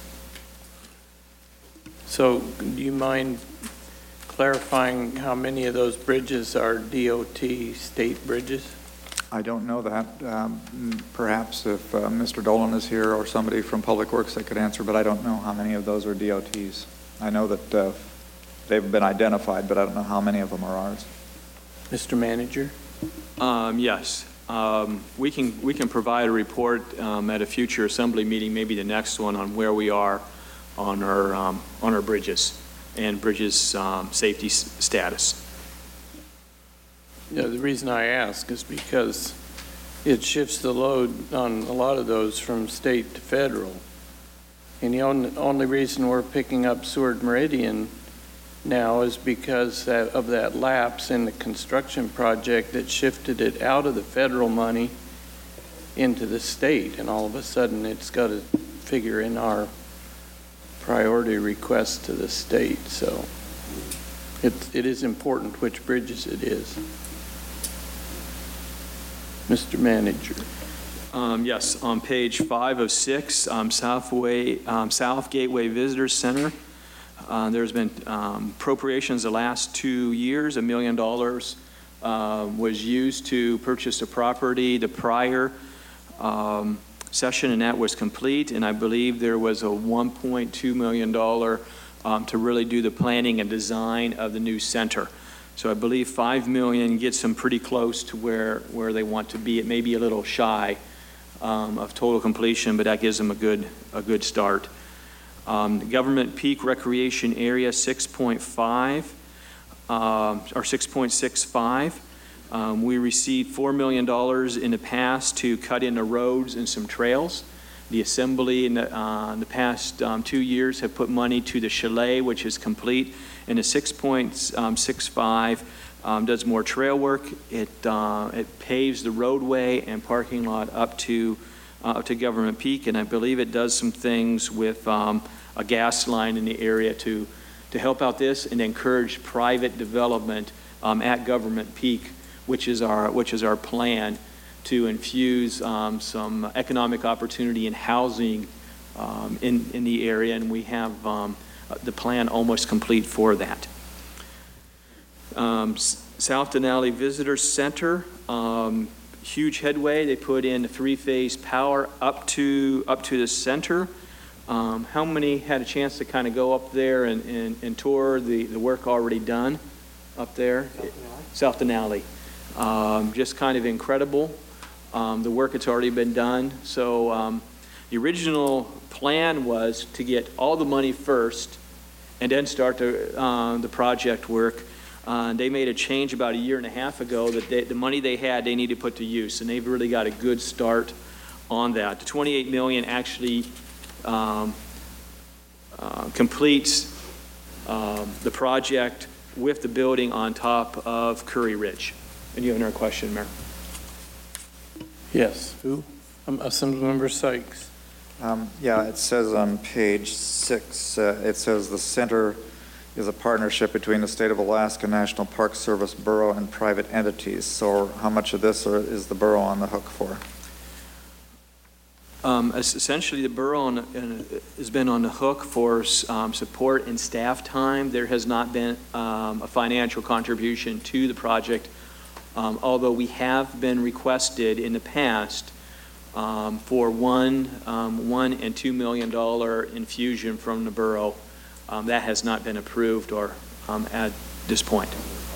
So do you mind clarifying how many of those bridges are DOT state bridges? I don't know that. Perhaps if Mr. Dolan is here or somebody from Public Works that could answer, but I don't know how many of those are DOTs. I know that they've been identified, but I don't know how many of them are ours. Mr. Manager? Yes. We can provide a report at a future assembly meeting, maybe the next one, on where we are on our bridges and bridges safety status. Yeah, the reason I ask is because it shifts the load on a lot of those from state to federal. And the only reason we're picking up Seward Meridian now is because of that lapse in the construction project that shifted it out of the federal money into the state, and all of a sudden it's got to figure in our priority request to the state. So it is important which bridges it is. Mr. Manager. Yes, on page 5 of 6, South Gateway Visitor Center. There's been appropriations the last 2 years. $1 million was used to purchase the property the prior session, and that was complete. And I believe there was a $1.2 million to really do the planning and design of the new center. So I believe $5 million gets them pretty close to where they want to be. It may be a little shy of total completion, but that gives them a good start. The Government Peak Recreation Area 6.5 or 6.65. We received $4 million in the past to cut in the roads and some trails. The Assembly in the past 2 years have put money to the chalet, which is complete, and the 6.65 does more trail work. It paves the roadway and parking lot up to Government Peak, and I believe it does some things with a gas line in the area to help out this and encourage private development at Government Peak, which is our plan to infuse some economic opportunity and housing in the area, and we have the plan almost complete for that. South Denali Visitor Center, huge headway. They put in a 3-phase power up to the center. How many had a chance to kind of go up there and tour the work already done up there? South Denali. Just kind of incredible. The work that's already been done. So the original plan was to get all the money first and then start the project work. They made a change about 1.5 years ago that the money they had, they need to put to use, and they've really got a good start on that. The $28 million actually completes the project with the building on top of Curry Ridge. And you have another question, Mayor? Yes, who? Assemblymember Sykes. Yeah, it says on page 6, it says the center is a partnership between the State of Alaska National Park Service, borough, and private entities. So how much of this is the borough on the hook for? Essentially, the borough has been on the hook for support and staff time. There has not been a financial contribution to the project, although we have been requested in the past for $1 and $2 million infusion from the borough. That has not been approved or at this point.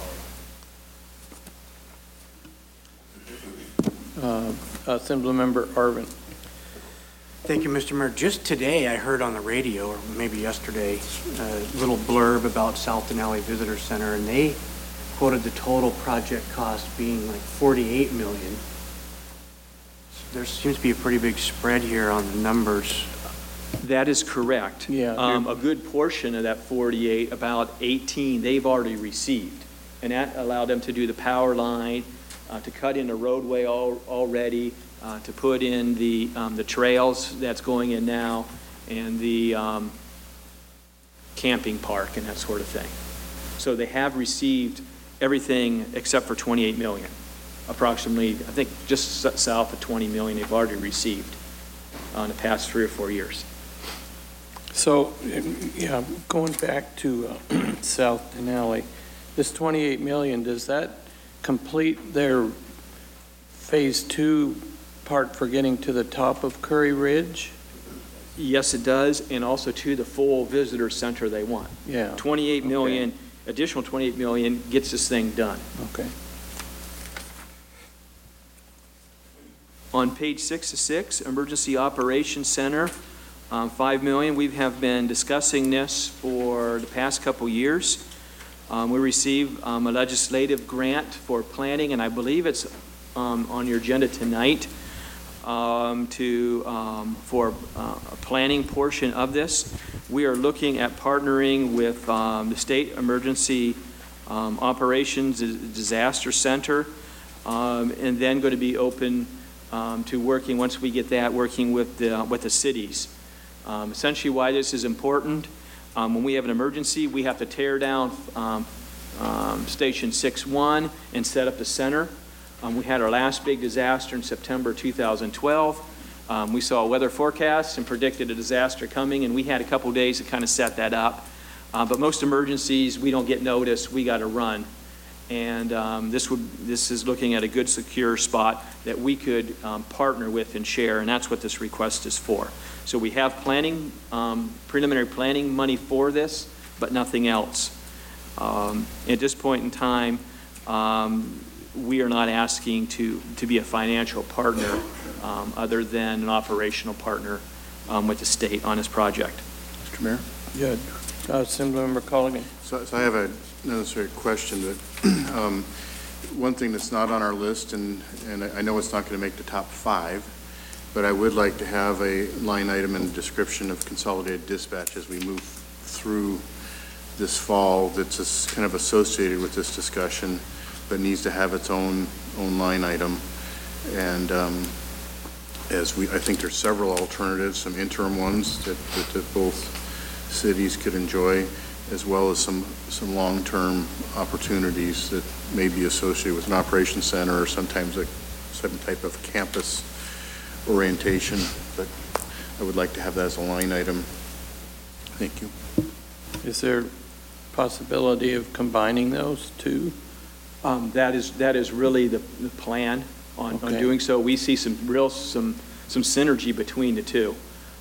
Assemblymember Arvin. Thank you, Mr. Mayor. Just today, I heard on the radio, or maybe yesterday, a little blurb about South Denali Visitor Center, and they quoted the total project cost being like $48 million. There seems to be a pretty big spread here on the numbers. That is correct. Yeah. A good portion of that 48, about 18, they've already received. And that allowed them to do the power line, to cut in the roadway already, to put in the trails that's going in now, and the camping park and that sort of thing. So they have received everything except for 28 million. Approximately, I think just south of 20 million they've already received in the past 3 or 4 years. So, yeah, going back to South Denali, this 28 million, does that complete their phase 2 part for getting to the top of Curry Ridge? Yes, it does, and also to the full visitor center they want. Yeah. 28 million, additional 28 million gets this thing done. Okay. On page 6 Emergency Operations Center, 5 million. We have been discussing this for the past couple years. We received a legislative grant for planning, and I believe it's on your agenda tonight for a planning portion of this. We are looking at partnering with the State Emergency Operations Disaster Center, and then going to be open to working, once we get that, working with the cities. Essentially why this is important, when we have an emergency, we have to tear down Station 6-1 and set up the center. We had our last big disaster in September 2012. We saw a weather forecast and predicted a disaster coming, and we had a couple days to kind of set that up. But most emergencies, we don't get notice, we got to run. And this is looking at a good, secure spot that we could partner with and share, and that's what this request is for. So we have planning, preliminary planning money for this, but nothing else. At this point in time, we are not asking to be a financial partner other than an operational partner with the state on this project. Mr. Mayor? Good. Assemblymember Colligan. So I have a necessary question that one thing that's not on our list, and I know it's not going to make the top 5, but I would like to have a line item and description of consolidated dispatch as we move through this fall that's just kind of associated with this discussion, but needs to have its own line item. And I think there's several alternatives, some interim ones that both cities could enjoy, as well as some long-term opportunities that may be associated with an operations center or sometimes some type of campus orientation. But I would like to have that as a line item. Thank you. Is there possibility of combining those two? That is really the plan on doing so. We see some synergy between the two,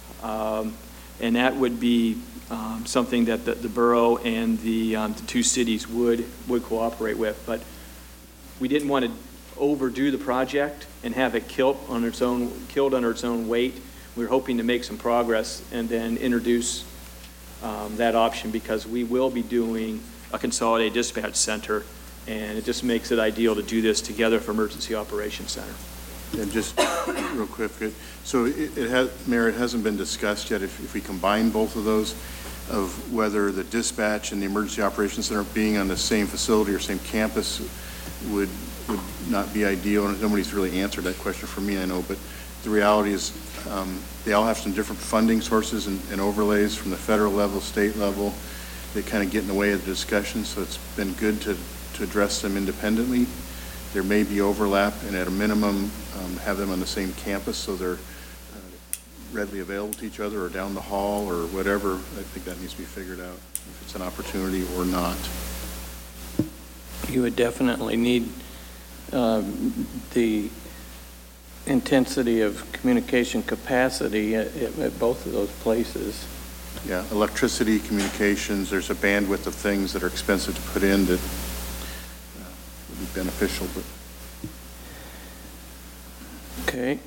and that would be something that the borough and the 2 cities would cooperate with. But we didn't want to overdo the project and have it killed under its own weight. We were hoping to make some progress and then introduce that option, because we will be doing a consolidated dispatch center, and it just makes it ideal to do this together for Emergency Operations Center. And just real quick, so Mayor, it hasn't been discussed yet if we combine both of those, of whether the dispatch and the Emergency Operations Center being on the same facility or same campus would would not be ideal, and nobody's really answered that question for me, I know, but the reality is they all have some different funding sources and overlays from the federal level, state level. They kind of get in the way of the discussion, so it's been good to address them independently. There may be overlap, and at a minimum, have them on the same campus so they're readily available to each other or down the hall or whatever. I think that needs to be figured out, if it's an opportunity or not. You would definitely need the intensity of communication capacity at both of those places. Yeah, electricity, communications, there's a bandwidth of things that are expensive to put in that would be beneficial. But Okay.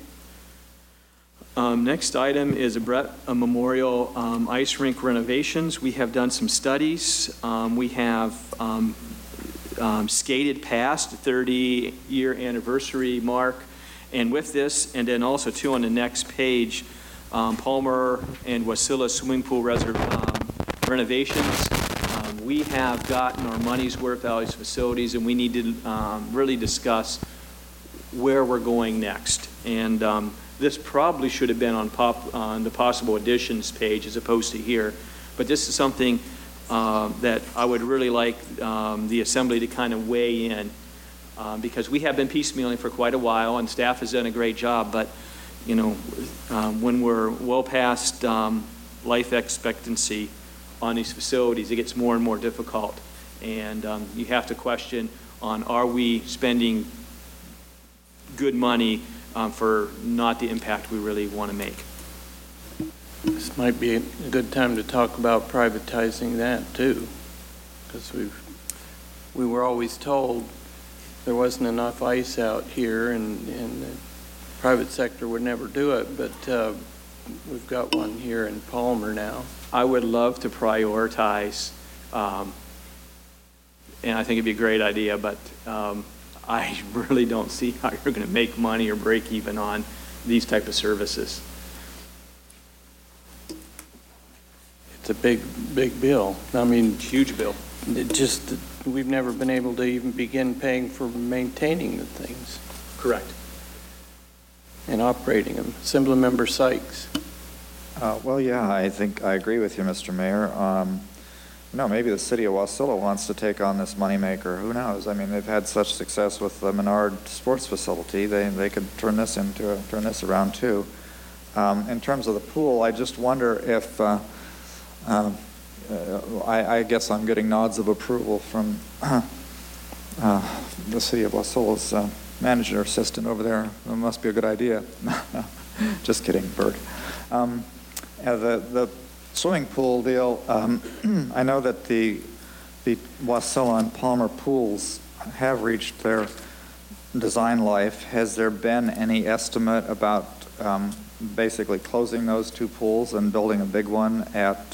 Next item is a Brett Memorial ice rink renovations. We have done some studies. We have skated past the 30-year anniversary mark. And with this, and then also too on the next page, Palmer and Wasilla swimming pool renovations. We have gotten our money's worth out of these facilities, and we need to really discuss where we're going next. And this probably should have been on the possible additions page as opposed to here. But this is something that I would really like the Assembly to kind of weigh in, because we have been piecemealing for quite a while, and staff has done a great job. But, you know, when we're well past life expectancy on these facilities, it gets more and more difficult. And you have to question on, are we spending good money for not the impact we really want to make? This might be a good time to talk about privatizing that too, because we were always told there wasn't enough ice out here, and the private sector would never do it, but we've got one here in Palmer now. I would love to prioritize, and I think it'd be a great idea, but I really don't see how you're going to make money or break even on these type of services. It's a big bill. I mean, huge bill. We've never been able to even begin paying for maintaining the things. Correct. And operating them. Assemblymember Sykes. Well, yeah, I think I agree with you, Mr. Mayor. No, maybe the city of Wasilla wants to take on this moneymaker. Who knows? I mean, they've had such success with the Menard Sports Facility. They could turn this around too. In terms of the pool, I just wonder if I guess I'm getting nods of approval from the city of Wasilla's manager assistant over there. It must be a good idea. Just kidding, Bert. The swimming pool deal, I know that the Wasilla and Palmer pools have reached their design life. Has there been any estimate about basically closing those two pools and building a big one at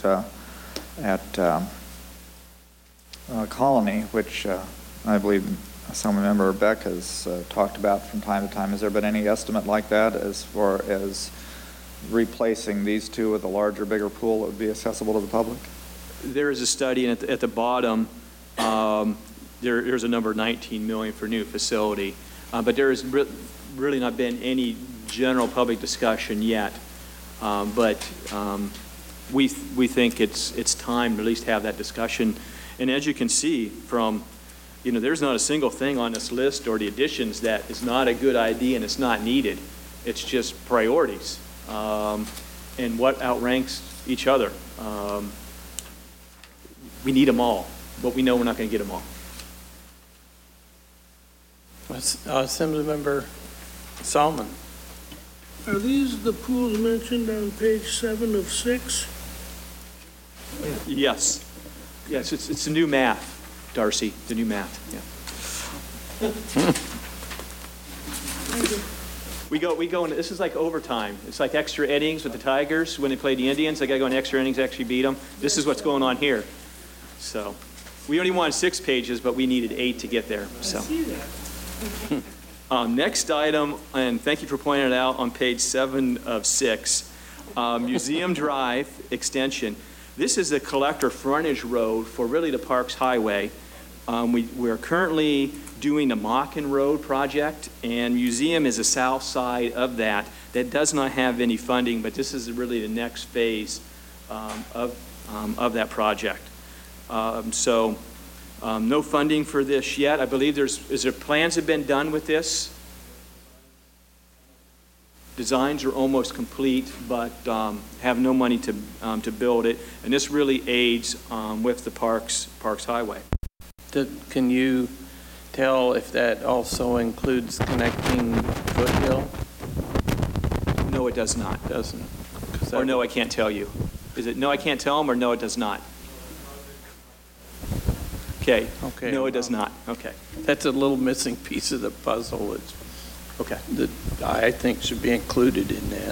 Colony, which I believe Assemblymember Beck has talked about from time to time? Has there been any estimate like that as far as replacing these two with a larger, bigger pool that would be accessible to the public? There is a study, and at the bottom, there's a number 19 million for new facility, but there has really not been any general public discussion yet. We think it's time to at least have that discussion. And as you can see from, you know, there's not a single thing on this list or the additions that is not a good idea and it's not needed. It's just priorities. And what outranks each other. We need them all, but we know we're not going to get them all. Assemblymember Salmon. Are these the pools mentioned on page 7 of 6? Yes. Yes, it's the new math, Darcy, the new math. Yeah. We go in, this is like overtime. It's like extra innings with the Tigers when they play the Indians. They got to go in extra innings to actually beat them. This is what's going on here. So we only wanted 6 pages, but we needed 8 to get there. So. I see that. Next item, and thank you for pointing it out on page 7 of 6, Museum Drive extension. This is a collector frontage road for really the Parks Highway. We're currently doing the Mockin Road project, and museum is the south side of that. That does not have any funding, but this is really the next phase of that project. No funding for this yet. I believe plans have been done with this. Designs are almost complete, but have no money to build it. And this really aids with the Parks Highway. Can you tell if that also includes connecting Foothill? No, it does not. Doesn't. Or no, I can't tell you. Is it no, I can't tell them, or no, it does not? Okay. Okay. No, it does not. Okay. That's a little missing piece of the puzzle. It's okay. That I think should be included in that.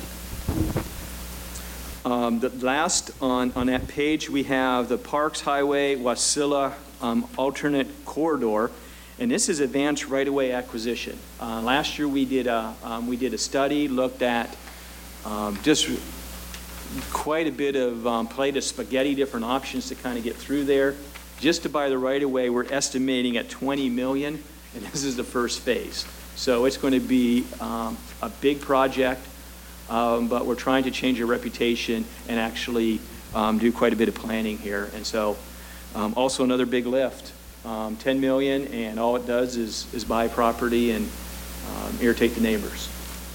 The last on that page, we have the Parks Highway Wasilla alternate corridor, and this is advanced right-of-way acquisition. Last year we did a study, looked at just quite a bit of plate of spaghetti, different options to kind of get through there. Just to buy the right-of-way, we're estimating at $20 million, and this is the first phase. So it's going to be a big project, but we're trying to change our reputation and actually do quite a bit of planning here. And so also another big lift, $10 million, and all it does is buy property and irritate the neighbors.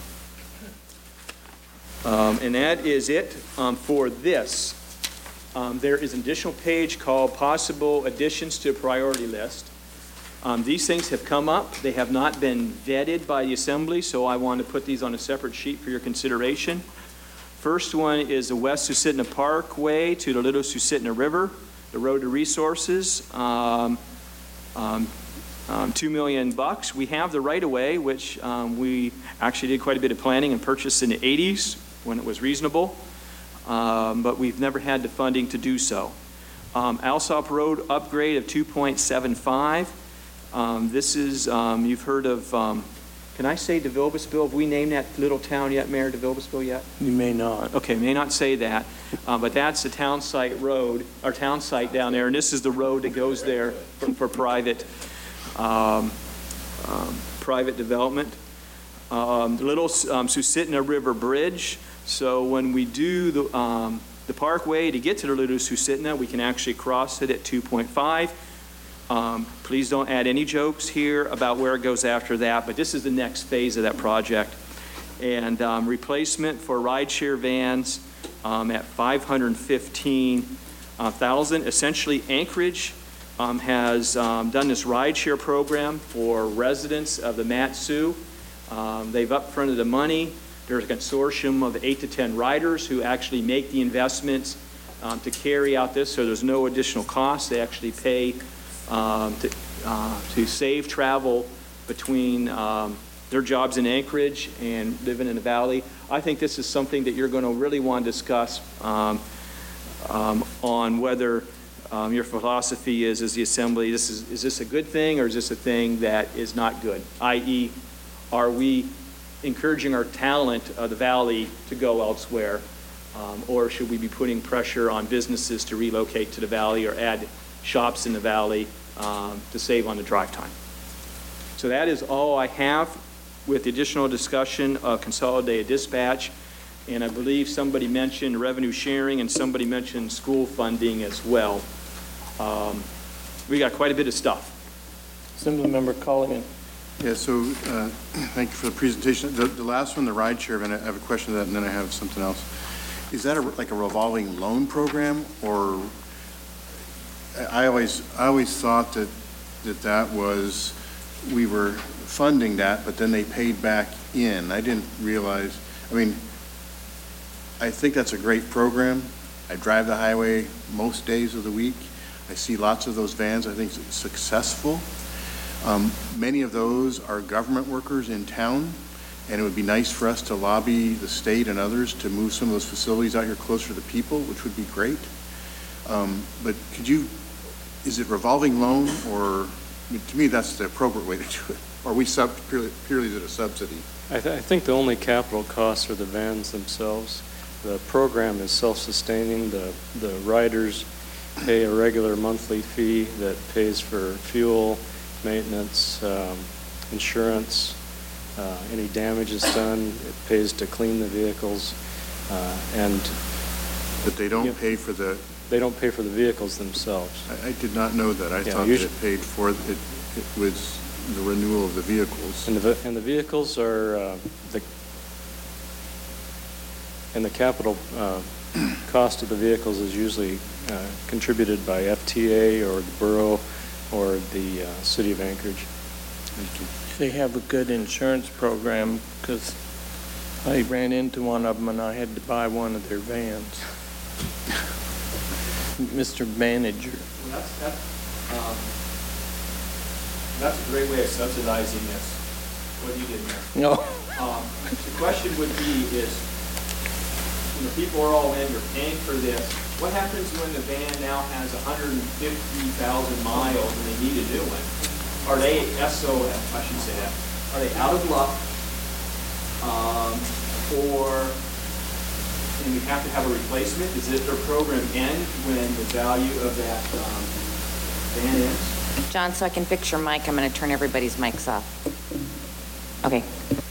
And that is it for this. There is an additional page called Possible Additions to a Priority List. These things have come up. They have not been vetted by the Assembly, so I want to put these on a separate sheet for your consideration. First one is the West Susitna Parkway to the Little Susitna River, the road to resources, $2 million. We have the right-of-way, which we actually did quite a bit of planning and purchased in the 80s when it was reasonable. But we've never had the funding to do so. Alsop Road upgrade of 2.75. This is, you've heard of, can I say DeVilbissville? Have we named that little town yet, Mayor, DeVilbissville yet? You may not. Okay, may not say that, but that's the town site road, our town site down there, and this is the road that goes there for private, private development. The Little Susitna River Bridge. So when we do the parkway to get to the Little Susitna, we can actually cross it at 2.5. Please don't add any jokes here about where it goes after that, but this is the next phase of that project. And replacement for rideshare vans at $515,000. Essentially, Anchorage has done this rideshare program for residents of the Mat-Su. They've upfronted the money. There's a consortium of 8 to 10 riders who actually make the investments to carry out this, so there's no additional cost. They actually pay to save travel between their jobs in Anchorage and living in the valley. I think this is something that you're going to really want to discuss on whether your philosophy is as the Assembly, is this a good thing or is this a thing that is not good? I.e., are we encouraging our talent of the valley to go elsewhere, or should we be putting pressure on businesses to relocate to the valley or add shops in the valley to save on the drive time? So that is all I have with the additional discussion of consolidated dispatch. And I believe somebody mentioned revenue sharing and somebody mentioned school funding as well. We got quite a bit of stuff. Assemblymember Colligan. Yeah, so thank you for the presentation. The last one, the rideshare, and I have a question to that, and then I have something else. Is that like a revolving loan program, or I always thought that was, we were funding that, but then they paid back in. I didn't realize, I mean, I think that's a great program. I drive the highway most days of the week. I see lots of those vans. I think it's successful. Many of those are government workers in town, and it would be nice for us to lobby the state and others to move some of those facilities out here closer to the people, which would be great. But could you, is it revolving loan, or, I mean, to me that's the appropriate way to do it? Or are we purely is it a subsidy? I think the only capital costs are the vans themselves. The program is self-sustaining. The riders pay a regular monthly fee that pays for fuel maintenance, insurance, any damage is done, it pays to clean the vehicles, and... But they don't pay for the... They don't pay for the vehicles themselves. I did not know that. I thought that it paid for it with the renewal of the vehicles. And the vehicles are, the capital cost of the vehicles is usually contributed by FTA or the borough or the city of Anchorage. They have a good insurance program, because I ran into one of them and I had to buy one of their vans. Mr. Manager. Well, that's a great way of subsidizing this, what you did there. No. The question would be is, people are all in, you're paying for this. What happens when the van now has 150,000 miles and they need a new one? Are they SOF, I should say that, are they out of luck? And we have to have a replacement? Is it their program end when the value of that van ends? John, so I can fix your mic, I'm going to turn everybody's mics off. Okay.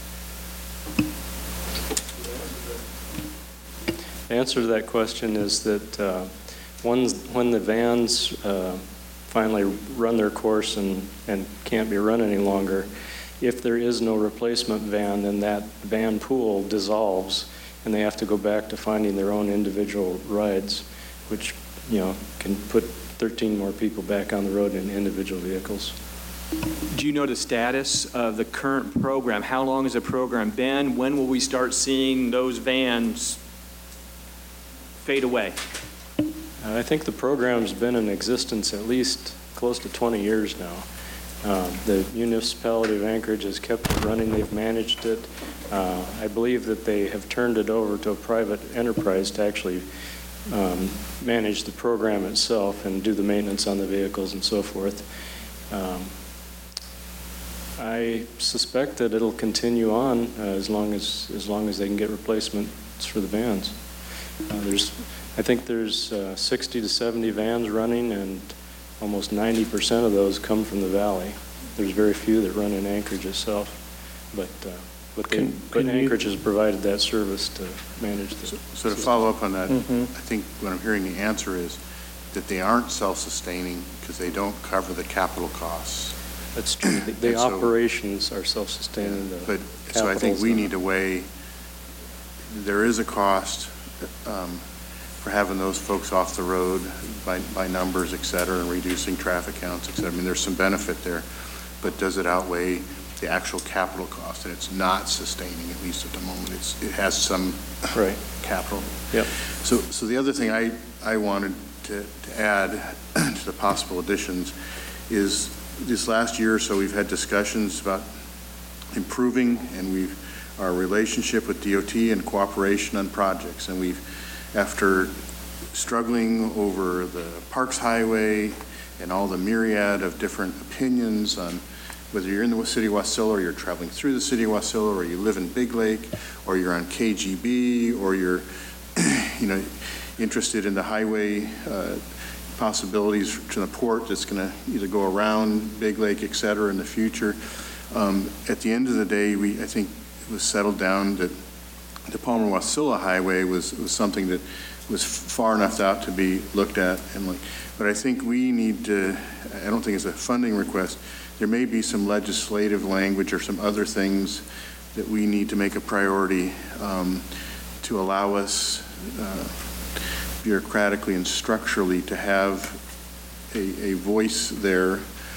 The answer to that question is that when the vans finally run their course and can't be run any longer, if there is no replacement van, then that van pool dissolves and they have to go back to finding their own individual rides, which, can put 13 more people back on the road in individual vehicles. Do you know the status of the current program? How long has the program been? When will we start seeing those vans fade away? I think the program's been in existence at least close to 20 years now. The municipality of Anchorage has kept it running. They've managed it. I believe that they have turned it over to a private enterprise to actually manage the program itself and do the maintenance on the vehicles and so forth. I suspect that it'll continue on as long as they can get replacements for the vans. I think there's 60 to 70 vans running, and almost 90% of those come from the valley. There's very few that run in Anchorage itself, but Anchorage has provided that service to manage the So to follow up on that, I think what I'm hearing the answer is that they aren't self-sustaining because they don't cover the capital costs. That's true. The operations are self-sustaining. So I think we need to weigh, there is a cost for having those folks off the road by numbers, et cetera, and reducing traffic counts, et cetera. I mean, there's some benefit there, but does it outweigh the actual capital cost? And it's not sustaining, at least at the moment. It has some capital. Yep. So the other thing I wanted to add to the possible additions is this last year or so we've had discussions about improving our relationship with DOT and cooperation on projects. And after struggling over the Parks Highway and all the myriad of different opinions on whether you're in the city of Wasilla or you're traveling through the city of Wasilla or you live in Big Lake or you're on KGB or you're interested in the highway possibilities to the port that's going to either go around Big Lake, et cetera, in the future. At the end of the day, I think it was settled down that the Palmer-Wasilla Highway was something that was far enough out to be looked at. But I think we need to, I don't think it's a funding request, there may be some legislative language or some other things that we need to make a priority to allow us bureaucratically and structurally to have a voice there.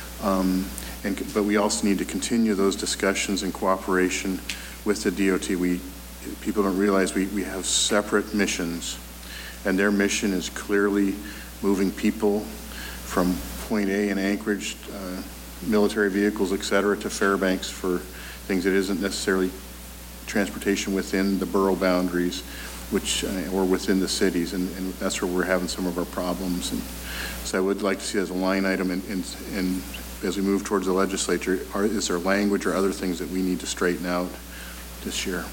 But we also need to continue those discussions in cooperation with the DOT. People don't realize we have separate missions, and their mission is clearly moving people from point A in Anchorage, military vehicles, et cetera, to Fairbanks for things that isn't necessarily transportation within the borough boundaries, or within the cities, and that's where we're having some of our problems. And so I would like to see it as a line item, and as we move towards the legislature, is there language or other things that we need to straighten out this year?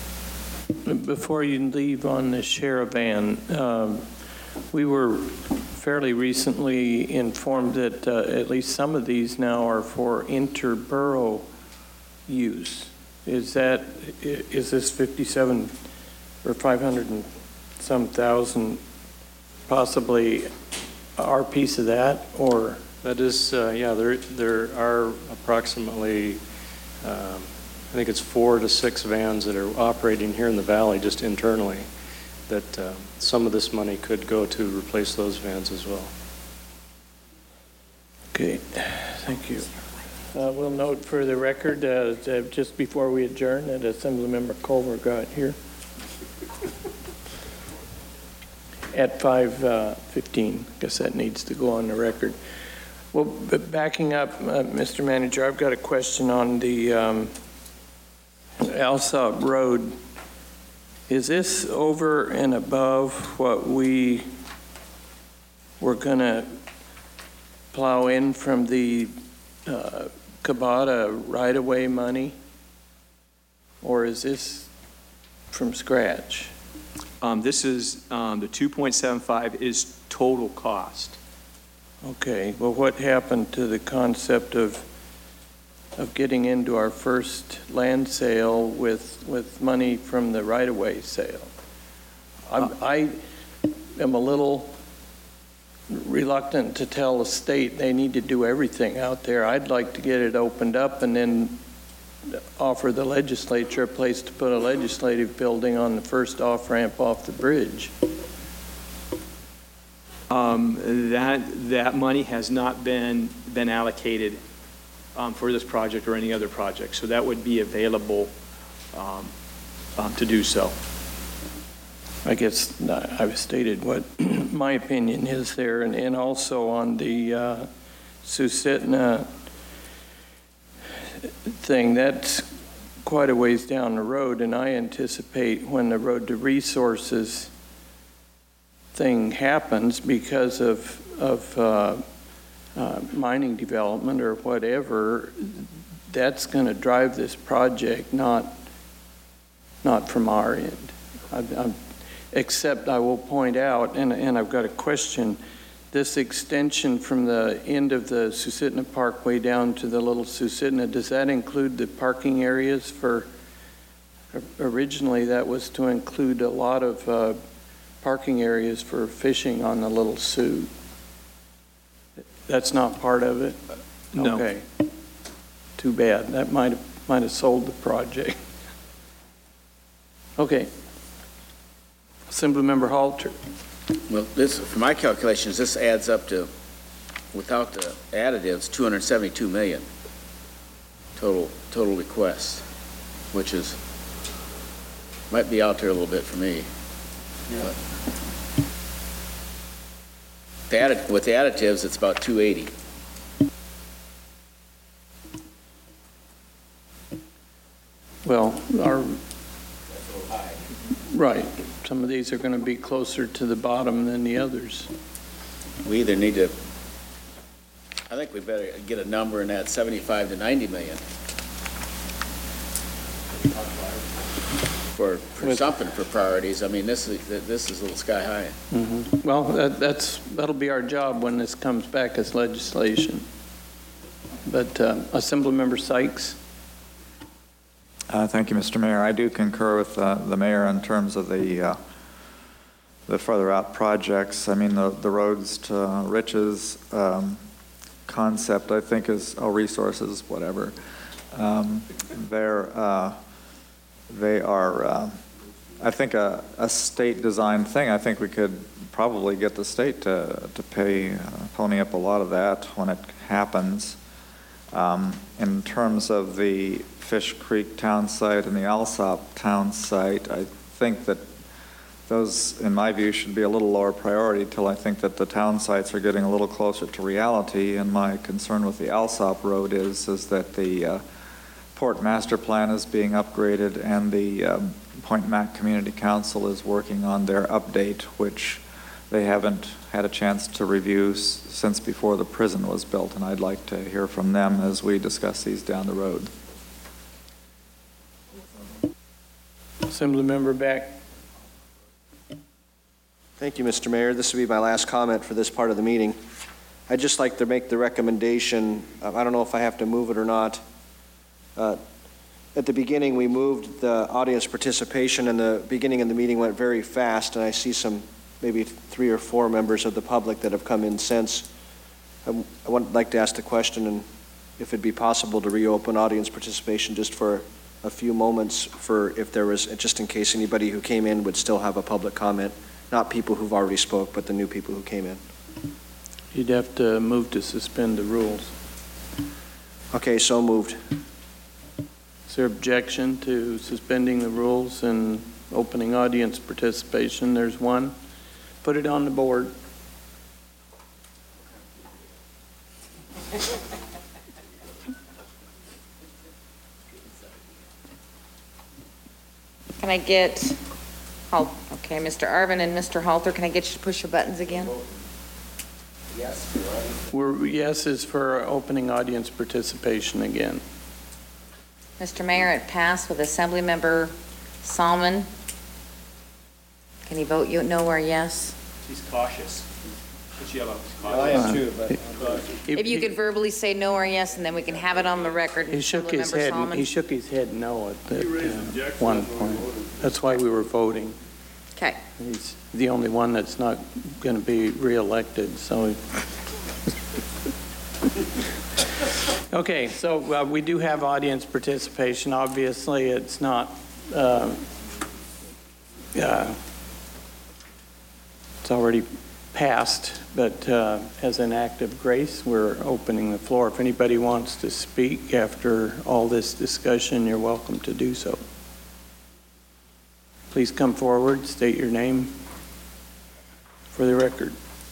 Before you leave on the Sheravan, we were fairly recently informed that at least some of these now are for interborough use. Is this 57 or 500 and some thousand possibly our piece of that, or? That is, yeah, there are approximately, I think it's 4 to 6 vans that are operating here in the valley just internally, that some of this money could go to replace those vans as well. Okay, thank you. We'll note for the record, just before we adjourn, that Assemblymember Culver got here at 5:15. Guess that needs to go on the record. Well, but backing up, Mr. Manager, I've got a question on the Alsop Road. Is this over and above what we were going to plow in from the Cabada right-of-way money? Or is this from scratch? This is, the 2.75 is total cost. Okay, well, what happened to the concept of getting into our first land sale with money from the right-of-way sale? I am a little reluctant to tell the state they need to do everything out there. I'd like to get it opened up and then offer the legislature a place to put a legislative building on the first off-ramp off the bridge. That money has not been allocated for this project or any other project, so that would be available to do so. I guess I've stated what my opinion is there, and also on the Susitna thing, that's quite a ways down the road, and I anticipate when the road to resources thing happens because of mining development or whatever, that's going to drive this project, not from our end. Except I will point out, and I've got a question, this extension from the end of the Susitna Parkway down to the Little Susitna, does that include the parking areas for, originally that was to include a lot of parking areas for fishing on the Little Sioux? That's not part of it? No. Okay. Too bad. That might have sold the project. Okay. Assemblymember Halter. Well, this, for my calculations, this adds up to, without the additives, 272 million total requests, which is, might be out there a little bit for me. Yeah. With the additives, it's about 280. Well, right. Some of these are going to be closer to the bottom than the others. We either need to, I think we better get a number in that 75 to 90 million for something for priorities. I mean, this is a little sky high. Mm-hmm. Well, that'll be our job when this comes back as legislation. But Assemblymember Sykes. Thank you, Mr. Mayor. I do concur with the mayor in terms of the further out projects. I mean, the roads to riches concept, I think, is resources, whatever. They are, I think, a state design thing. I think we could probably get the state to pony up a lot of that when it happens. In terms of the Fish Creek town site and the Alsop town site, I think that those, in my view, should be a little lower priority till I think that the town sites are getting a little closer to reality. And my concern with the Alsop Road is that the Port Master Plan is being upgraded and the Point Mac Community Council is working on their update, which they haven't had a chance to review since before the prison was built, and I'd like to hear from them as we discuss these down the road. Assemblymember Beck. Thank Thank you, Mr. Mayor. This will be my last comment for this part of the meeting. I'd just like to make the recommendation, I don't know if I have to move it or not. At the beginning, we moved the audience participation, and the beginning of the meeting went very fast, and I see some, maybe 3 or 4 members of the public that have come in since. I would like to ask the question, and if it'd be possible to reopen audience participation just for a few moments, for if there was, just in case anybody who came in would still have a public comment, not people who've already spoke, but the new people who came in. You'd have to move to suspend the rules. Okay, so moved. Is there objection to suspending the rules and opening audience participation? There's one. Put it on the board. Can I get, okay, Mr. Arvin and Mr. Halter, can I get you to push your buttons again? Yes is for opening audience participation again. Mr. Mayor, it passed with Assemblymember Salmon. Can you vote no or yes? He's cautious. But you have a cautious. I am too, but If you could verbally say no or yes, and then we can have it on the record. He shook his Assemblymember head. Salmon. He shook his head no at one point. That's why we were voting. Okay. He's the only one that's not going to be reelected. So, okay. So we do have audience participation. Obviously, it's not. It's already passed, but as an act of grace, we're opening the floor. If anybody wants to speak after all this discussion, you're welcome to do so. Please come forward, state your name for the record.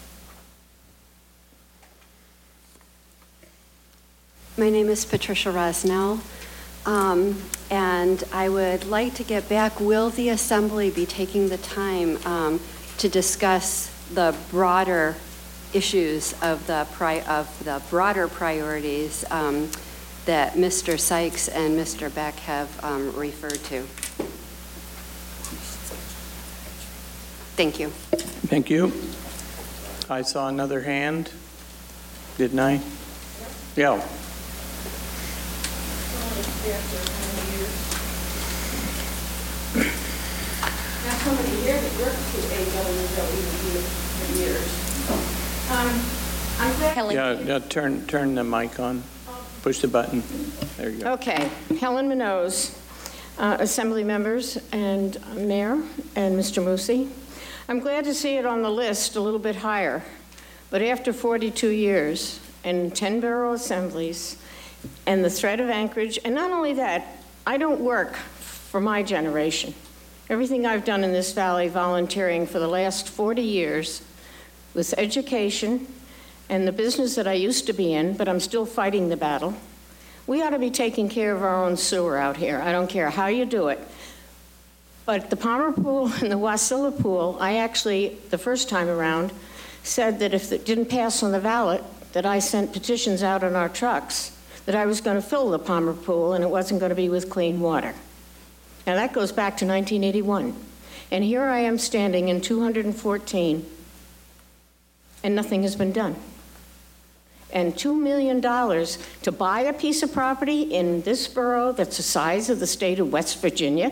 My name is Patricia Rosnell, and I would like to get back, will the Assembly be taking the time to discuss the broader issues of the broader priorities that Mr. Sykes and Mr. Beck have referred to? Thank you. Thank you. I saw another hand, didn't I? Yeah. Not somebody here that works with AWWE for years. I'm glad. Yeah, turn the mic on. Push the button. There you go. Okay, Helen Minoz, Assembly members and Mayor and Mr. Musi. I'm glad to see it on the list a little bit higher, but after 42 years and 10 borough assemblies and the threat of Anchorage, and not only that, I don't work for my generation. Everything I've done in this valley volunteering for the last 40 years was education and the business that I used to be in, but I'm still fighting the battle. We ought to be taking care of our own sewer out here. I don't care how you do it. But the Palmer Pool and the Wasilla Pool, I actually, the first time around, said that if it didn't pass on the ballot, that I sent petitions out on our trucks, that I was going to fill the Palmer Pool and it wasn't going to be with clean water. Now that goes back to 1981. And here I am standing in 214, and nothing has been done. And $2 million to buy a piece of property in this borough that's the size of the state of West Virginia.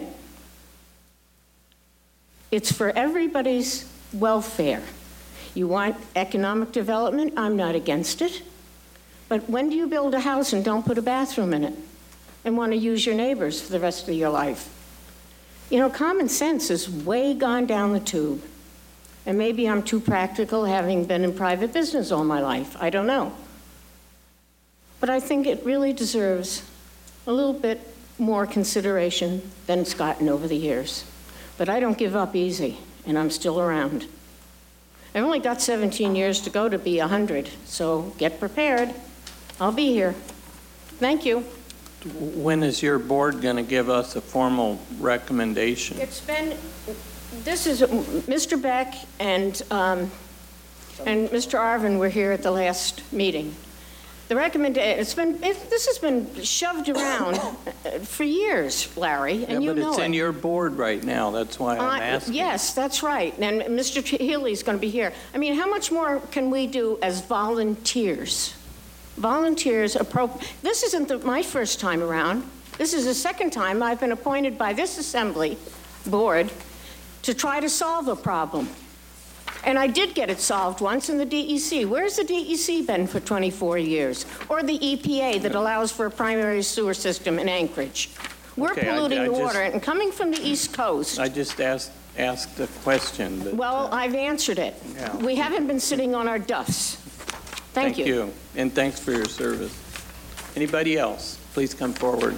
It's for everybody's welfare. You want economic development? I'm not against it. But when do you build a house and don't put a bathroom in it and want to use your neighbors for the rest of your life? You know, common sense is way gone down the tube. And maybe I'm too practical, having been in private business all my life. I don't know. But I think it really deserves a little bit more consideration than it's gotten over the years. But I don't give up easy, and I'm still around. I've only got 17 years to go to be 100, so get prepared. I'll be here. Thank you. When is your board going to give us a formal recommendation? It's been, this is, Mr. Beck and Mr. Arvin were here at the last meeting. The recommendation, this has been shoved around for years, Larry, and you know it. But it's in your board right now, that's why I'm asking. Yes, that's right, and Mr. Healy's going to be here. I mean, how much more can we do as volunteers? Volunteers, this isn't my first time around. This is the second time I've been appointed by this assembly board to try to solve a problem. And I did get it solved once in the DEC. Where's the DEC been for 24 years? Or the EPA that allows for a primary sewer system in Anchorage? We're polluting the water, and coming from the East Coast. I just asked a question. That, well, I've answered it. Yeah. We haven't been sitting on our duffs. Thank you. Thank you, and thanks for your service. Anybody else? Please come forward.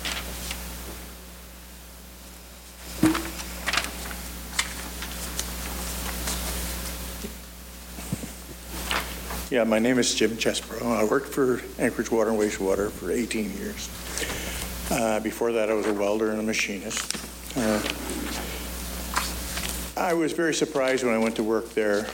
Yeah, my name is Jim Chesbro. I worked for Anchorage Water and Wastewater for 18 years. Before that, I was a welder and a machinist. I was very surprised when I went to work there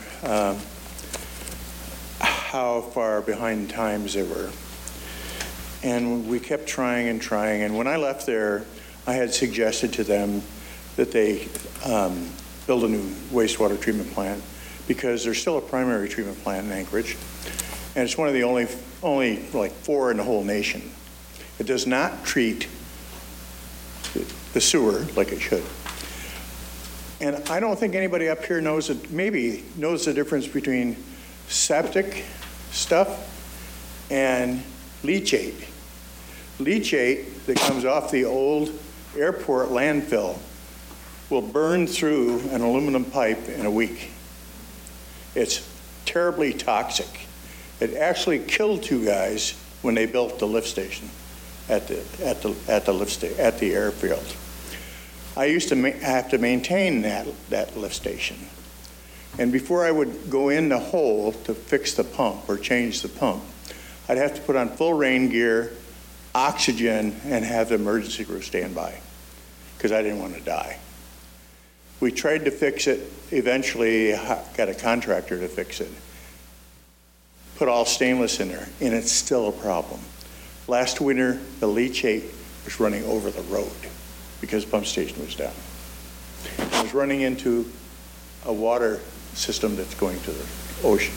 how far behind times they were. And we kept trying and trying. And when I left there, I had suggested to them that they build a new wastewater treatment plant, because there's still a primary treatment plant in Anchorage, and it's one of the only like 4 in the whole nation. It does not treat the sewer like it should. And I don't think anybody up here knows the difference between septic stuff and leachate. Leachate that comes off the old airport landfill will burn through an aluminum pipe in a week. It's terribly toxic. It actually killed 2 guys when they built the lift station at the airfield. I used to have to maintain that lift station. And before I would go in the hole to fix the pump or change the pump, I'd have to put on full rain gear, oxygen, and have the emergency crew stand by, because I didn't want to die. We tried to fix it, eventually got a contractor to fix it. Put all stainless in there, and it's still a problem. Last winter, the leachate was running over the road because the pump station was down. It was running into a water system that's going to the ocean.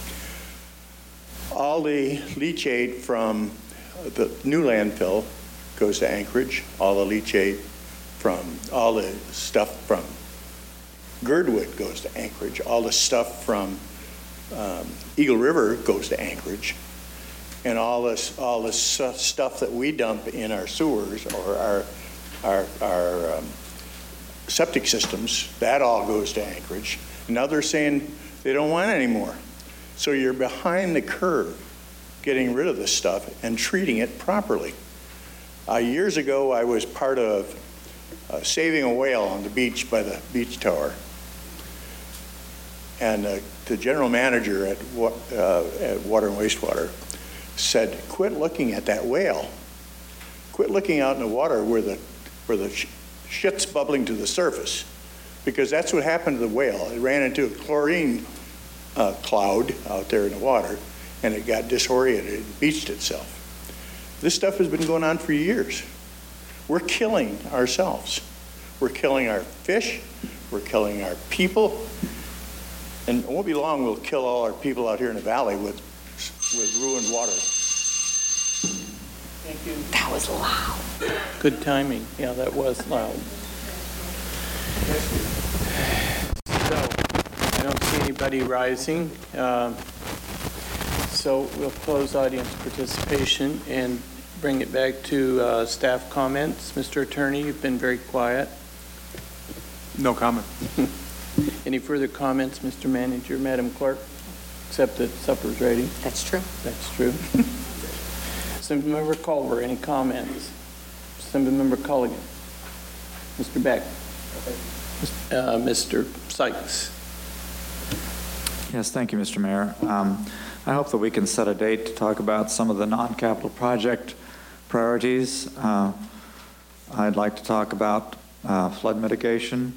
All the leachate from the new landfill goes to Anchorage. All the leachate from all the stuff from Girdwood goes to Anchorage. All the stuff from Eagle River goes to Anchorage. And all this stuff that we dump in our sewers or our septic systems, that all goes to Anchorage. Now they're saying they don't want any more. So you're behind the curve getting rid of this stuff and treating it properly. Years ago, I was part of saving a whale on the beach by the beach tower. And the general manager at Water and Wastewater said, quit looking at that whale. Quit looking out in the water where the shit's bubbling to the surface, because that's what happened to the whale. It ran into a chlorine cloud out there in the water, and it got disoriented and beached itself. This stuff has been going on for years. We're killing ourselves. We're killing our fish. We're killing our people. And it won't be long, we'll kill all our people out here in the valley with ruined water. Thank you. That was loud. Good timing. Yeah, that was loud. So, I don't see anybody rising. So we'll close audience participation and bring it back to staff comments. Mr. Attorney, you've been very quiet. No comment. Any further comments, Mr. Manager, Madam Clerk? Except that supper's ready. That's true. That's true. Assemblymember Culver, any comments? Assemblymember Culligan. Mr. Beck. Mr. Sykes. Yes, thank you, Mr. Mayor. I hope that we can set a date to talk about some of the non-capital project priorities. I'd like to talk about flood mitigation,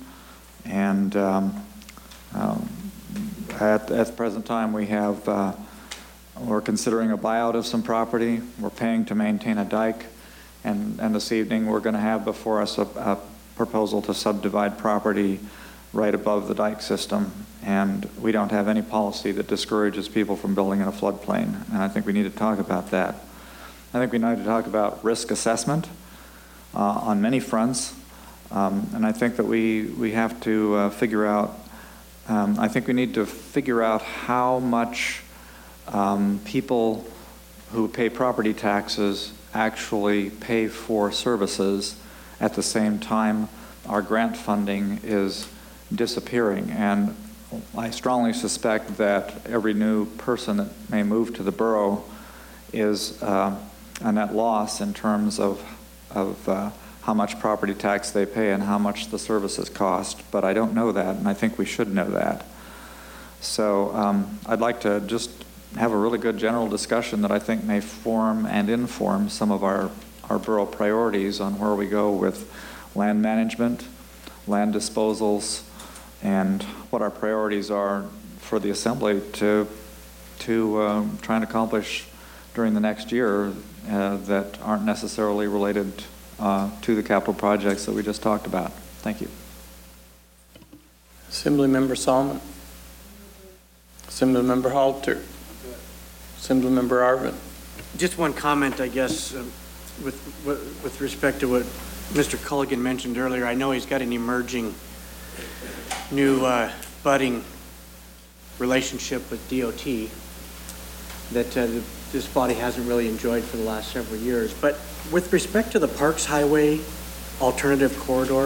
and at the present time we have We're considering a buyout of some property. We're paying to maintain a dike. And this evening, we're going to have before us a proposal to subdivide property right above the dike system. And we don't have any policy that discourages people from building in a floodplain. And I think we need to talk about that. I think we need to talk about risk assessment on many fronts. And I think that we have to figure out, I think we need to figure out how much people who pay property taxes actually pay for services at the same time our grant funding is disappearing. And I strongly suspect that every new person that may move to the borough is a net loss in terms of how much property tax they pay and how much the services cost. But I don't know that, and I think we should know that. So I'd like to just have a really good general discussion that I think may form and inform some of our borough priorities on where we go with land management, land disposals, and what our priorities are for the Assembly to try and accomplish during the next year that aren't necessarily related to the capital projects that we just talked about. Thank you. Assemblymember Solomon. Assemblymember Halter. Assemblymember Arvin. Just one comment, I guess, with respect to what Mr. Culligan mentioned earlier. I know he's got an emerging new budding relationship with DOT that this body hasn't really enjoyed for the last several years. But with respect to the Parks Highway alternative corridor,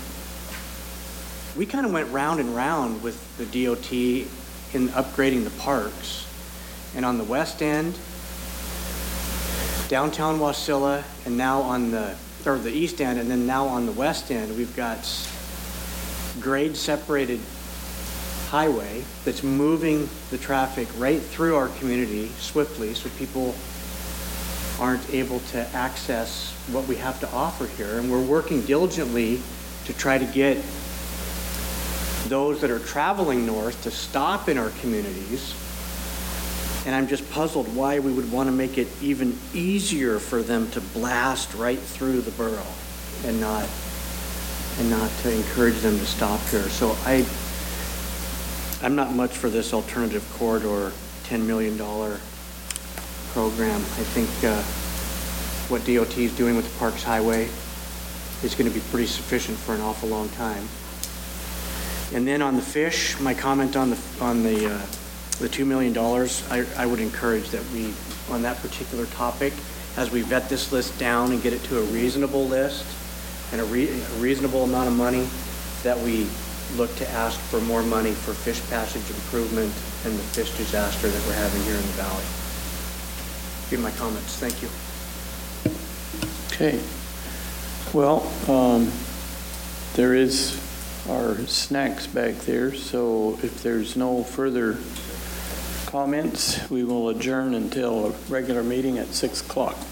we kind of went round and round with the DOT in upgrading the parks. And on the west end, downtown Wasilla, and now on the east end, and then now on the west end, we've got grade separated highway that's moving the traffic right through our community swiftly so people aren't able to access what we have to offer here. And we're working diligently to try to get those that are traveling north to stop in our communities. And I'm just puzzled why we would want to make it even easier for them to blast right through the borough and not to encourage them to stop here. So I'm not much for this alternative corridor $10 million program. I think what DOT is doing with the Parks Highway is going to be pretty sufficient for an awful long time. And then on the fish, my comment on the $2 million, I would encourage that we, on that particular topic, as we vet this list down and get it to a reasonable list and a reasonable amount of money, that we look to ask for more money for fish passage improvement and the fish disaster that we're having here in the valley. Give my comments. Thank you. Okay. Well, there is our snacks back there, so if there's no further comments, we will adjourn until a regular meeting at 6 o'clock.